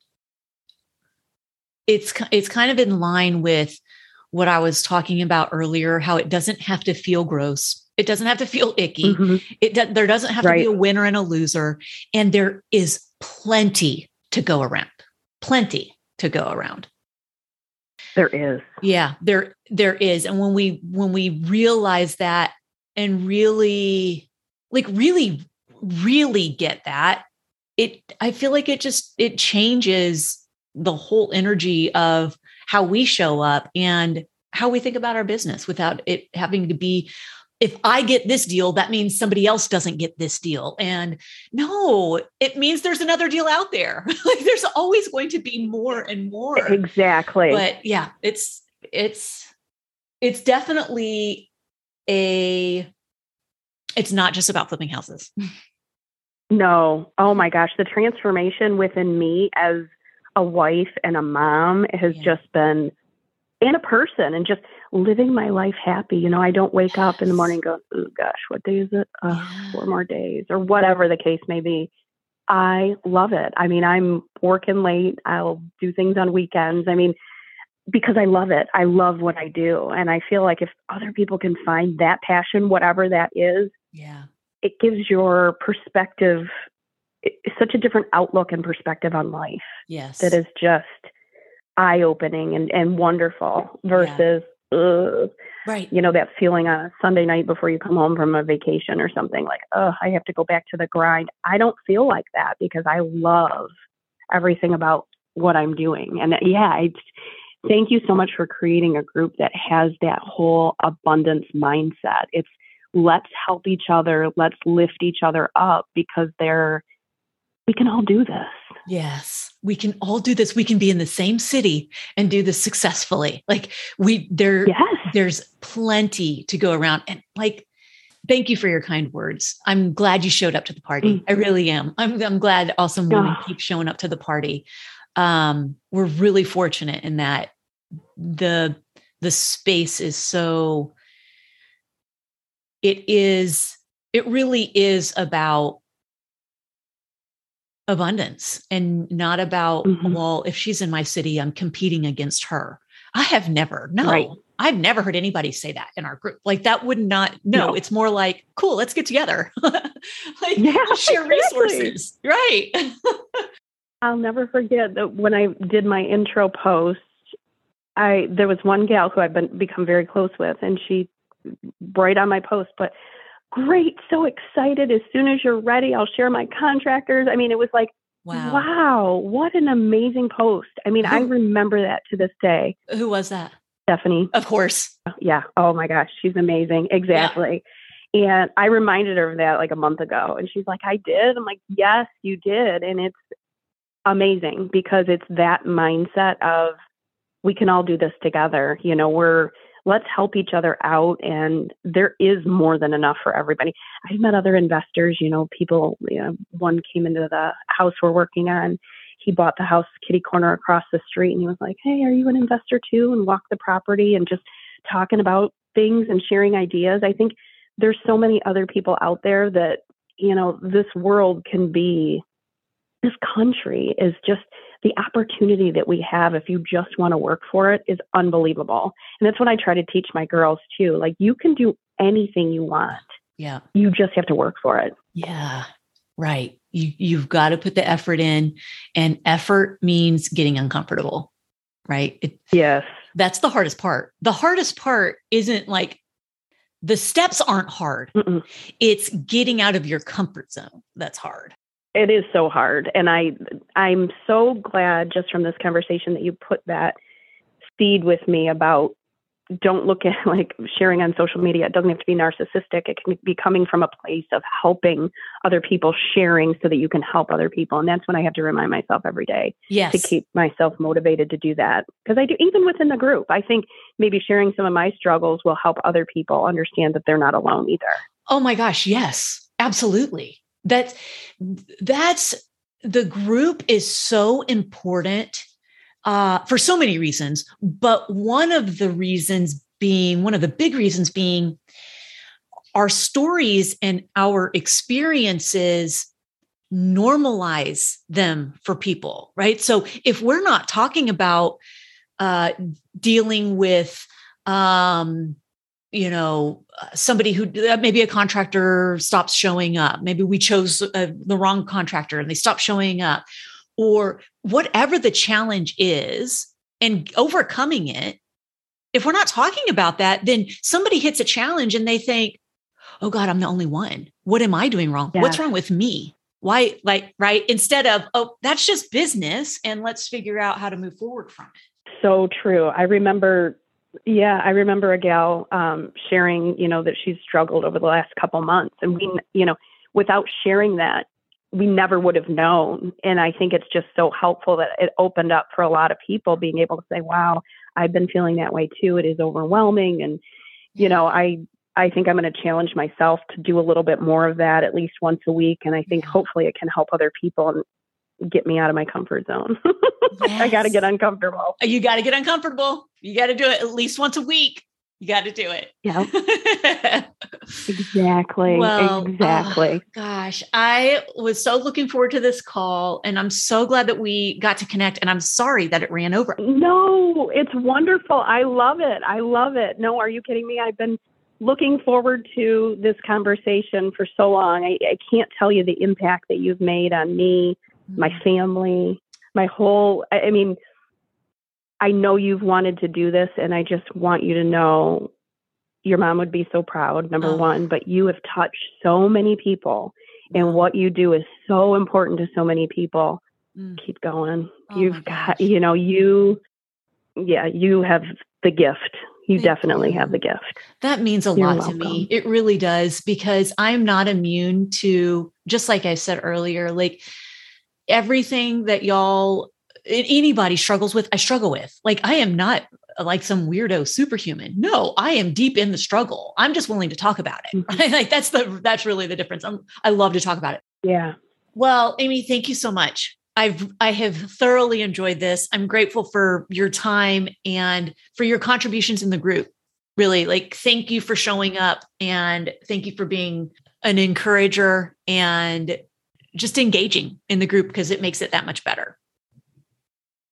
it's, it's kind of in line with what I was talking about earlier, how it doesn't have to feel gross. It doesn't have to feel icky. Mm-hmm. It do, there doesn't have right. to be a winner and a loser. And there is plenty to go around, plenty to go around. There is. Yeah, there, there is. And when we, when we realize that and really, like really, really get that, it, I feel like it just, it changes the whole energy of how we show up and how we think about our business without it having to be, if I get this deal, that means somebody else doesn't get this deal. And no, it means there's another deal out there. Like there's always going to be more and more. Exactly. But yeah, it's, it's, it's definitely a, it's not just about flipping houses. No. Oh my gosh. The transformation within me as a wife and a mom has yeah. just been, and a person, and just living my life happy. You know, I don't wake yes. up in the morning and go, oh gosh, what day is it? Uh, yeah. Four more days, or whatever the case may be. I love it. I mean, I'm working late. I'll do things on weekends. I mean, because I love it. I love what I do. And I feel like if other people can find that passion, whatever that is, yeah, it gives your perspective such a different outlook and perspective on life. Yes. That is just eye-opening and, and wonderful versus, yeah. uh, right. you know, that feeling on a Sunday night before you come home from a vacation or something like, oh, I have to go back to the grind. I don't feel like that because I love everything about what I'm doing. And yeah, I thank you so much for creating a group that has that whole abundance mindset. It's let's help each other. Let's lift each other up because they're, we can all do this. Yes, we can all do this. We can be in the same city and do this successfully. Like we, there, yes. there's plenty to go around. And like, thank you for your kind words. I'm glad you showed up to the party. Mm-hmm. I really am. I'm, I'm glad awesome women oh. keep showing up to the party. Um, we're really fortunate in that the, the space is so, it is, it really is about abundance and not about, mm-hmm. well, if she's in my city, I'm competing against her. I have never, no, right. I've never heard anybody say that in our group. Like that would not, no, no. It's more like, cool, let's get together. Like yeah, we'll share exactly. resources. Right. I'll never forget that when I did my intro post, I, there was one gal who I've been become very close with, and she right on my post, but great. So excited. As soon as you're ready, I'll share my contractors. I mean, it was like, wow, wow what an amazing post. I mean, who, I remember that to this day. Who was that? Stephanie. Of course. Yeah. Oh my gosh. She's amazing. Exactly. Yeah. And I reminded her of that like a month ago, and she's like, I did. I'm like, yes, you did. And it's amazing because it's that mindset of we can all do this together. You know, we're, let's help each other out. And there is more than enough for everybody. I've met other investors, you know, people, you know, one came into the house we're working on. He bought the house kitty corner across the street, and he was like, hey, are you an investor too? And walked the property and just talking about things and sharing ideas. I think there's so many other people out there that, you know, this world can be, this country is just, the opportunity that we have, if you just want to work for it, is unbelievable. And that's what I try to teach my girls too. Like, you can do anything you want. Yeah. You just have to work for it. Yeah. Right. You, you've got to put the effort in, and effort means getting uncomfortable, right? It, yes. That's the hardest part. The hardest part isn't like, the steps aren't hard. Mm-mm. It's getting out of your comfort zone. That's hard. It is so hard. And I, I'm so glad just from this conversation that you put that seed with me about, don't look at like sharing on social media. It doesn't have to be narcissistic. It can be coming from a place of helping other people, sharing so that you can help other people. And that's when I have to remind myself every day yes. to keep myself motivated to do that. Because I do, even within the group, I think maybe sharing some of my struggles will help other people understand that they're not alone either. Oh my gosh. Yes, absolutely. That's, that's the group is so important uh, for so many reasons. But one of the reasons being, one of the big reasons being our stories and our experiences normalize them for people, right? So if we're not talking about uh, dealing with, um, you know, somebody who maybe a contractor stops showing up. Maybe we chose uh, the wrong contractor and they stop showing up, or whatever the challenge is, and overcoming it. If we're not talking about that, then somebody hits a challenge and they think, oh God, I'm the only one. What am I doing wrong? Yeah. What's wrong with me? Why, like, right? Instead of, oh, that's just business, and let's figure out how to move forward from it. So true. I remember Yeah, I remember a gal um, sharing, you know, that she's struggled over the last couple months. And we, you know, without sharing that, we never would have known. And I think it's just so helpful that it opened up for a lot of people being able to say, wow, I've been feeling that way too. It is overwhelming. And, you know, I, I think I'm going to challenge myself to do a little bit more of that at least once a week. And I think hopefully it can help other people and get me out of my comfort zone. Yes. I got to get uncomfortable. You got to get uncomfortable. You got to do it at least once a week. You got to do it. Yeah. Exactly. Well, exactly. Oh, gosh, I was so looking forward to this call, and I'm so glad that we got to connect, and I'm sorry that it ran over. No, it's wonderful. I love it. I love it. No, are you kidding me? I've been looking forward to this conversation for so long. I, I can't tell you the impact that you've made on me, mm-hmm. my family, my whole, I, I mean, I know you've wanted to do this, and I just want you to know your mom would be so proud, number oh. one, but you have touched so many people, and what you do is so important to so many people. Mm. Keep going. Oh You've got, you know, you, yeah, you have the gift. You Thank definitely you. have the gift. That means a You're lot welcome. to me. It really does, because I'm not immune to, just like I said earlier, like everything that y'all, anybody struggles with, I struggle with. Like, I am not like some weirdo superhuman. No, I am deep in the struggle. I'm just willing to talk about it. Mm-hmm. Right? Like that's the, that's really the difference. I'm, I love to talk about it. Yeah. Well, Amy, thank you so much. I've, I have thoroughly enjoyed this. I'm grateful for your time and for your contributions in the group. Really, like, thank you for showing up, and thank you for being an encourager and just engaging in the group, because it makes it that much better.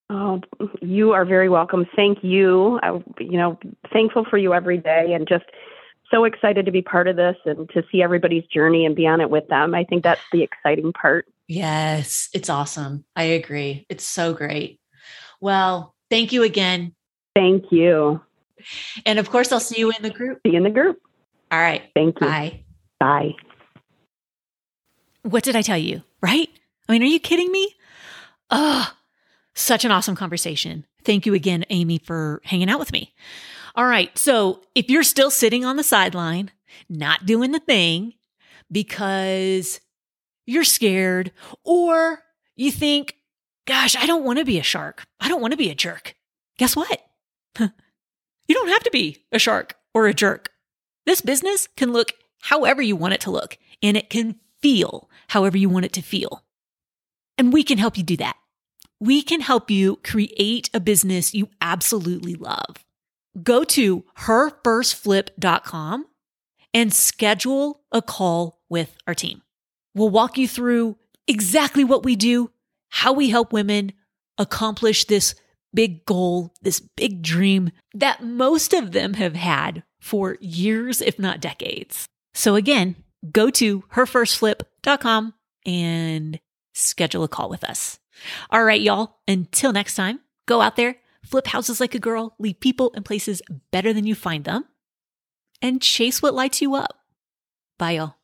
Oh, you are very welcome. Thank you. I, you know, thankful for you every day, and just so excited to be part of this and to see everybody's journey and be on it with them. I think that's the exciting part. Yes, it's awesome. I agree. It's so great. Well, thank you again. Thank you. And of course, I'll see you in the group. See you in the group. All right. Thank you. Bye. Bye. What did I tell you? Right? I mean, are you kidding me? Oh, such an awesome conversation. Thank you again, Amy, for hanging out with me. All right. So if you're still sitting on the sideline, not doing the thing because you're scared, or you think, gosh, I don't want to be a shark. I don't want to be a jerk. Guess what? You don't have to be a shark or a jerk. This business can look however you want it to look, and it can feel however you want it to feel. And we can help you do that. We can help you create a business you absolutely love. Go to her first flip dot com and schedule a call with our team. We'll walk you through exactly what we do, how we help women accomplish this big goal, this big dream that most of them have had for years, if not decades. So again, go to her first flip dot com and schedule a call with us. All right, y'all. Until next time, go out there, flip houses like a girl, leave people and places better than you find them, and chase what lights you up. Bye, y'all.